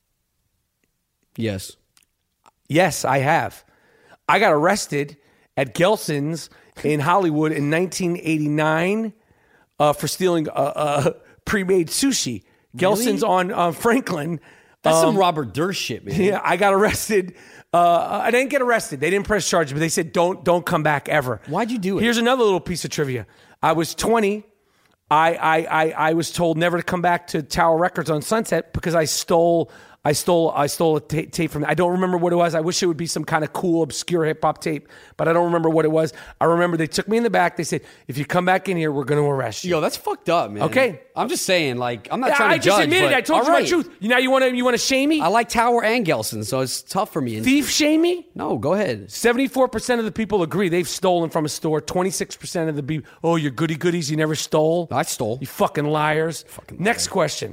Yes. Yes, I have. I got arrested at Gelson's in Hollywood in nineteen eighty-nine uh, for stealing uh, uh, pre-made sushi. Gelson's on uh, Franklin. That's Um, some Robert Durst shit, man. Yeah, I got arrested. Uh, I didn't get arrested. They didn't press charges, but they said don't don't come back ever. Why'd you do it? Here's another little piece of trivia. I was twenty. I I I, I was told never to come back to Tower Records on Sunset because I stole I stole I stole a ta- tape from. I don't remember what it was. I wish it would be some kind of cool obscure hip hop tape, but I don't remember what it was. I remember they took me in the back. They said if you come back in here, we're going to arrest you. Yo, that's fucked up, man. Okay. I'm just saying, like, I'm not Yeah, trying to I judge. just admitted. but, I told all you right. my truth. You now you want to you want to shame me? I like Tower and Gelson, so it's tough for me. Thief shame me? No, go ahead. seventy-four percent of the people agree they've stolen from a store. twenty-six percent of the people, oh, you're goody goodies, you never stole. I stole. You fucking liars. Fucking Next liar. question.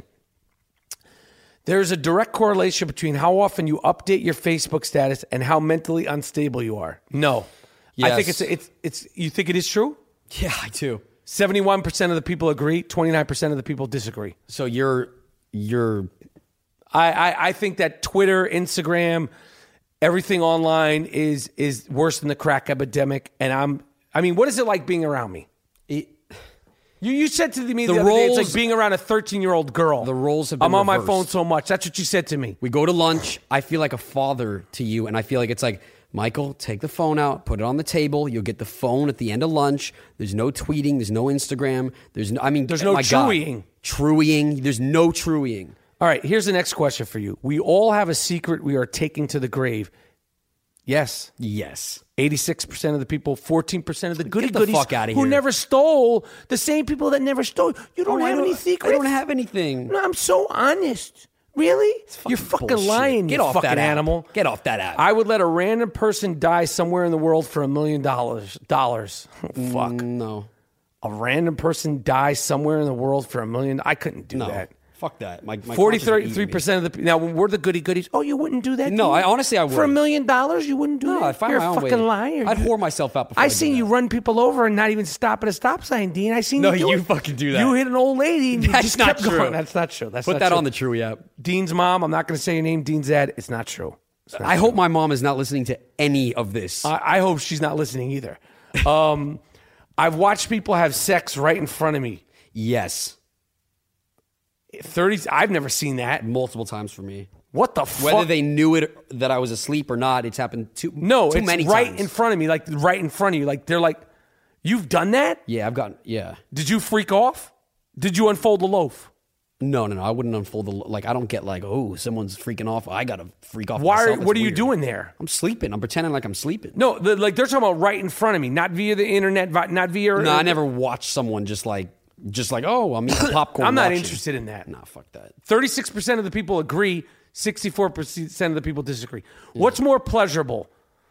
There's a direct correlation between how often you update your Facebook status and how mentally unstable you are. No. I think it's Yes. it's it's you think it is true? Yeah, I do. seventy-one percent of the people agree, twenty-nine percent of the people disagree. So you're you're I, I, I think that Twitter, Instagram, everything online is is worse than the crack epidemic. And I'm, I mean, what is it like being around me? it, You you said to me the, The other day, it's roles- like being around a thirteen-year-old girl. The roles have been I'm on my reversed. phone so much. That's what you said to me. we go to lunch. I feel like a father to you, and I feel like it's like, Michael, take the phone out, put it on the table. You'll get the phone at the end of lunch. There's no tweeting. There's no Instagram. There's no. I mean, There's oh no my God. trueying. Trueying. There's no trueying. All right, here's the next question for you. We all have a secret we are taking to the grave. Yes. Yes. eighty-six percent of the people, fourteen percent of the goody Get the goodies fuck outta who here. never stole, the same people that never stole. You don't Oh, I have don't- any secrets? I don't have anything. No, I'm so honest. Really? You're fucking bullshit. lying, Get you off fucking that app. animal. Get off that app. I would let a random person die somewhere in the world for a million dollars. Dollars. Fuck. No. A random person die somewhere in the world for a million. I couldn't do No. that. Fuck that. My, my Forty, conscience would eat thirty-three me. percent of the now when we're the goody goodies. Oh, you wouldn't do that? No, do I you? honestly I For a wouldn't. million dollars, you wouldn't do No, that. I find You're my a own fucking way. liar. I'd whore myself out before I I do seen that. you run people over and not even stop at a stop sign, Dean. I seen No, you. Do you it. fucking do that. You hit an old lady. And you That's just not kept true. going. That's not true. That's Put not that true. on the Truey app. Dean's mom. I'm not going to say your name. Dean's dad. It's not true. It's not I true. hope my mom is not listening to any of this. I, I hope she's not listening either. Um, I've watched people have sex right in front of me. yes. thirty. I've never seen that. Multiple times for me. What the fuck? Whether they knew it that I was asleep or not, it's happened too No, too it's many right times. in front of me, like right in front of you. Like they're like, you've done that? Yeah, I've gotten yeah. Did you freak off? Did you unfold the loaf? No, no, no. I wouldn't unfold the like. I don't get like, oh, someone's freaking off. I gotta freak off. Why? Are, myself. It's what are you weird. doing there? I'm sleeping. I'm pretending like I'm sleeping. No, the, like they're talking about right in front of me, not via the internet, vi- not via. No, I never watched someone just like, just like, oh, I'm eating popcorn. I'm not watching. interested in that. Nah, fuck that. Thirty-six percent of the people agree. Sixty-four percent of the people disagree. What's more pleasurable,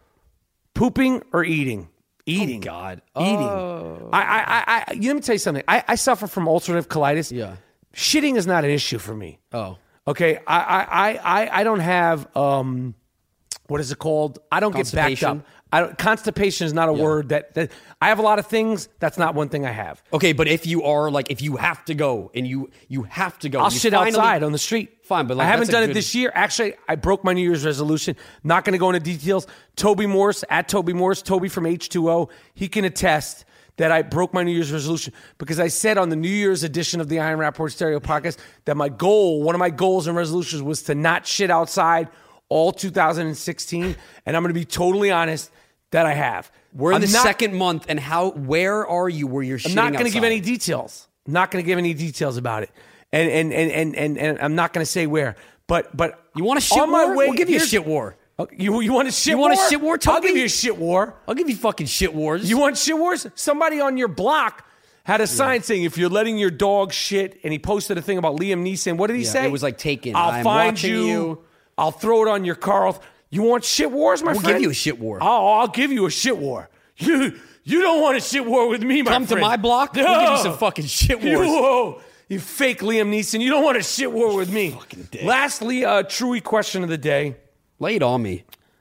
pooping or eating? Eating. Oh, God. Eating. Oh. I, I, I, I, you let me tell you something. I, I suffer from ulcerative colitis. Yeah. Shitting is not an issue for me. Oh. Okay. I, I, I, I don't have, um, what is it called? I don't get backed Constipation? up. I don't, constipation is not a word that, that I have a lot of things. That's not one thing I have. Okay, but if you are like, if you have to go and you you have to go, I'll you shit finally- outside on the street. Fine, but like, I haven't that's a done it good- this year. Actually, I broke my New Year's resolution. Not going to go into details. Toby Morse, at Toby Morse, Toby from H two O, he can attest that I broke my New Year's resolution because I said on the New Year's edition of the Iron Rapport Stereo podcast that my goal, one of my goals and resolutions was to not shit outside all two thousand sixteen. And I'm going to be totally honest that I have. We're in I'm the not- second month, and how? Where are you? Where you're? I'm not going to give any details. I'm not going to give any details about it. And and and and and, and I'm not going to say where. But but You want a shit on my war? way, We'll give you a here's- shit war. Okay, You you want a shit You war? want a shit war, I'll Toby? give you a shit war. I'll give you fucking shit wars. You want shit wars? Somebody on your block had a sign saying if you're letting your dog shit, and he posted a thing about Liam Neeson. What did he Yeah, say? it was like, taken. I'll I'm find watching you, you. I'll throw it on your car. You want shit wars, my We'll friend? give you a shit war. Oh, I'll give you a shit war. You you don't want a shit war with me, my Come friend. to my block. We'll give you some fucking shit wars. You, You fake Liam Neeson. You don't want to shit war with me. Fucking dick. Lastly, uh, Truey question of the day. Lay it on me.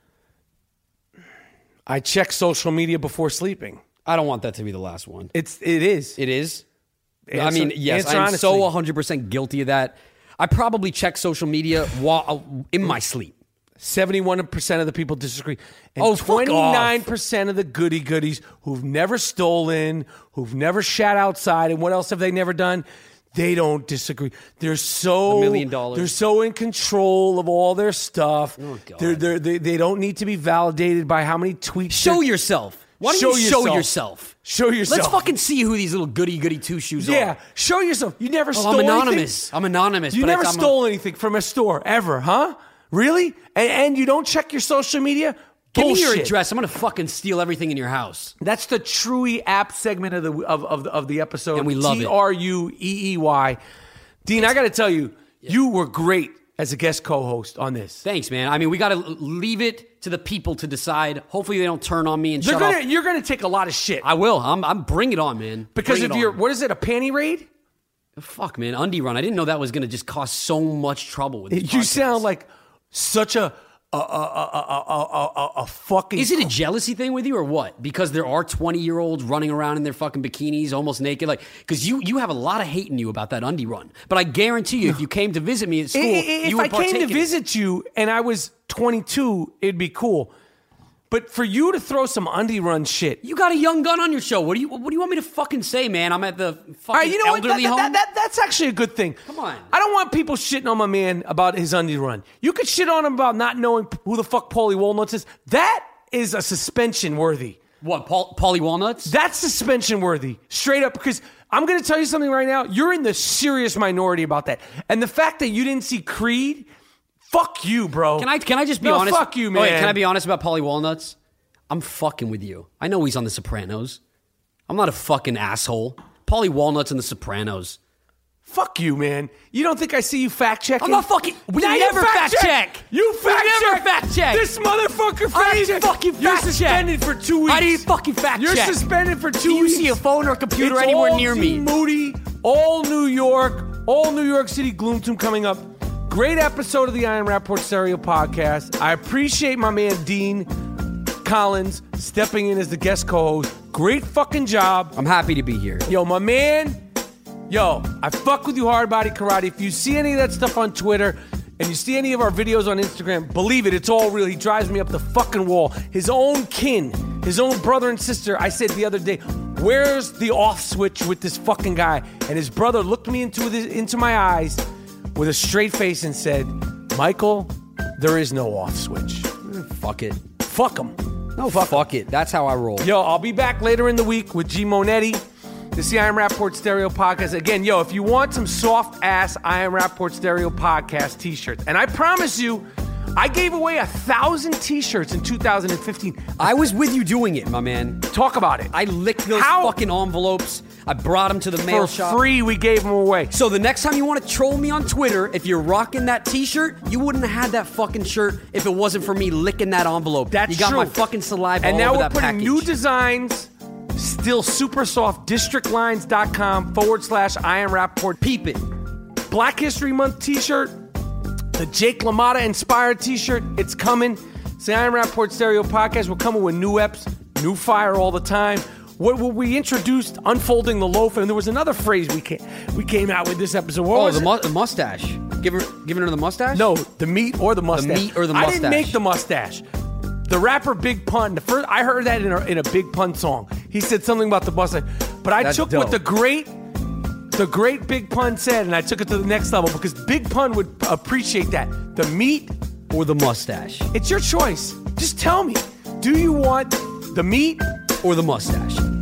I check social media before sleeping. I don't want that to be the last one. It's it is. It is? Answer, I mean, yes, answer I'm honestly. so one hundred percent guilty of that. I probably check social media while in my sleep. seventy-one percent of the people disagree. And Oh, fuck off. twenty-nine percent of the goody goodies who've never stolen, who've never shat outside, and what else have they never done? They don't disagree. They're so A million dollars. They're so in control of all their stuff. Oh, God. They're, they're, they they don't need to be validated by how many tweets. Show they're- yourself. Why don't Show you show yourself. yourself? Show yourself. Let's fucking see who these little goody goody two shoes are. Yeah, show yourself. You never Oh, stole I'm anything? anonymous. I'm anonymous. You but never it's- I'm stole anything from a store ever, huh? Really? And, and you don't check your social media? Give me your Bullshit. address. I'm gonna fucking steal everything in your house. That's the Truey app segment of the of of the, of the episode. And we love it. T R U E E Y. Dean, I got to tell you, you were great as a guest co-host on this. Thanks, man. I mean, we got to leave it to the people to decide. Hopefully, they don't turn on me and They're shut gonna, off. you're going to take a lot of shit. I will. I'm. I'm. Bring it on, man. because Bring of it your, on. what is it, a panty raid? Fuck, man. Undie run. I didn't know that was gonna just cause so much trouble with this You podcast. sound like such a a, a, a, a, a, a, a fucking... Is it a jealousy thing with you or what? Because there are twenty-year-olds running around in their fucking bikinis, almost naked. Like, because you you have a lot of hate in you about that undie run. But I guarantee you, if you came to visit me at school, I- I- if you would I came partake to in it. visit you and I was twenty-two, it'd be cool. But for you to throw some undie run shit... You got a young gun on your show. What do you What do you want me to fucking say, man? I'm at the fucking All right, you know what? That, elderly that, home. that, that, that's actually a good thing. Come on. I don't want people shitting on my man about his undie run. You could shit on him about not knowing who the fuck Paulie Walnuts is. That is a suspension worthy. What, Paul, Paulie Walnuts? That's suspension worthy. Straight up, because I'm going to tell you something right now. You're in the serious minority about that. And the fact that you didn't see Creed, fuck you, bro. Can I Can I just be no, honest? fuck you, man. Oh, wait, can I be honest about Paulie Walnuts? I'm fucking with you. I know he's on The Sopranos. I'm not a fucking asshole. Paulie Walnuts and The Sopranos. Fuck you, man. You don't think I see you fact checking? I'm not fucking. We Now you never fact check. You We fact never check. fact check. This motherfucker fact I check. didn't fucking You're fact check. suspended for two weeks. I didn't fucking fact You're check. suspended for two Do you weeks. see a phone or a computer It's anywhere all near me? Dean Moody, all New York, all New York City Gloom Tomb coming up. Great episode of the Iron Rapport Stereo Podcast. I appreciate my man Dean Collins stepping in as the guest co-host. Great fucking job. I'm happy to be here. Yo, my man, yo, I fuck with you hard body karate. If you see any of that stuff on Twitter and you see any of our videos on Instagram, believe it, it's all real. He drives me up the fucking wall. His own kin, his own brother and sister, I said the other day, where's the off switch with this fucking guy? And his brother looked me into the, into my eyes with a straight face and said, Michael, there is no off switch. Fuck it. Fuck him. No, fuck, fuck it. That's how I roll. Yo, I'll be back later in the week with G Monetti. This is the I Am Rapport Stereo Podcast. Again, yo, if you want some soft-ass I Am Rapport Stereo Podcast t-shirts, and I promise you, I gave away a thousand t-shirts in two thousand fifteen. I was with you doing it, my man. Talk about it. I licked those How- fucking envelopes. I brought them to the mail For shop. free, we gave them away. So the next time you want to troll me on Twitter, if you're rocking that t-shirt, you wouldn't have had that fucking shirt if it wasn't for me licking that envelope. That's You got true. my fucking saliva And all now over we're that putting package. new designs, still super soft, districtlines.com forward slash I Am Rapport. Peep it. Black History Month t-shirt, the Jake LaMotta inspired t-shirt, it's coming. It's the I Am Rapport Stereo Podcast. We're coming with new eps, new fire all the time. What, what we introduced, unfolding the loaf, and there was another phrase we came, we came out with this episode. What Oh, was the, it? mu- the mustache. Give her, giving her the mustache? No, the meat or the mustache. meat or the I didn't mustache. make the mustache. The rapper Big Pun, the first I heard that in a, in a Big Pun song. He said something about the mustache. But I That's took dope. what the great the great Big Pun said, and I took it to the next level because Big Pun would appreciate that. The meat, Or the mustache. it's your choice. Just tell me. Do you want the meat Or the mustache.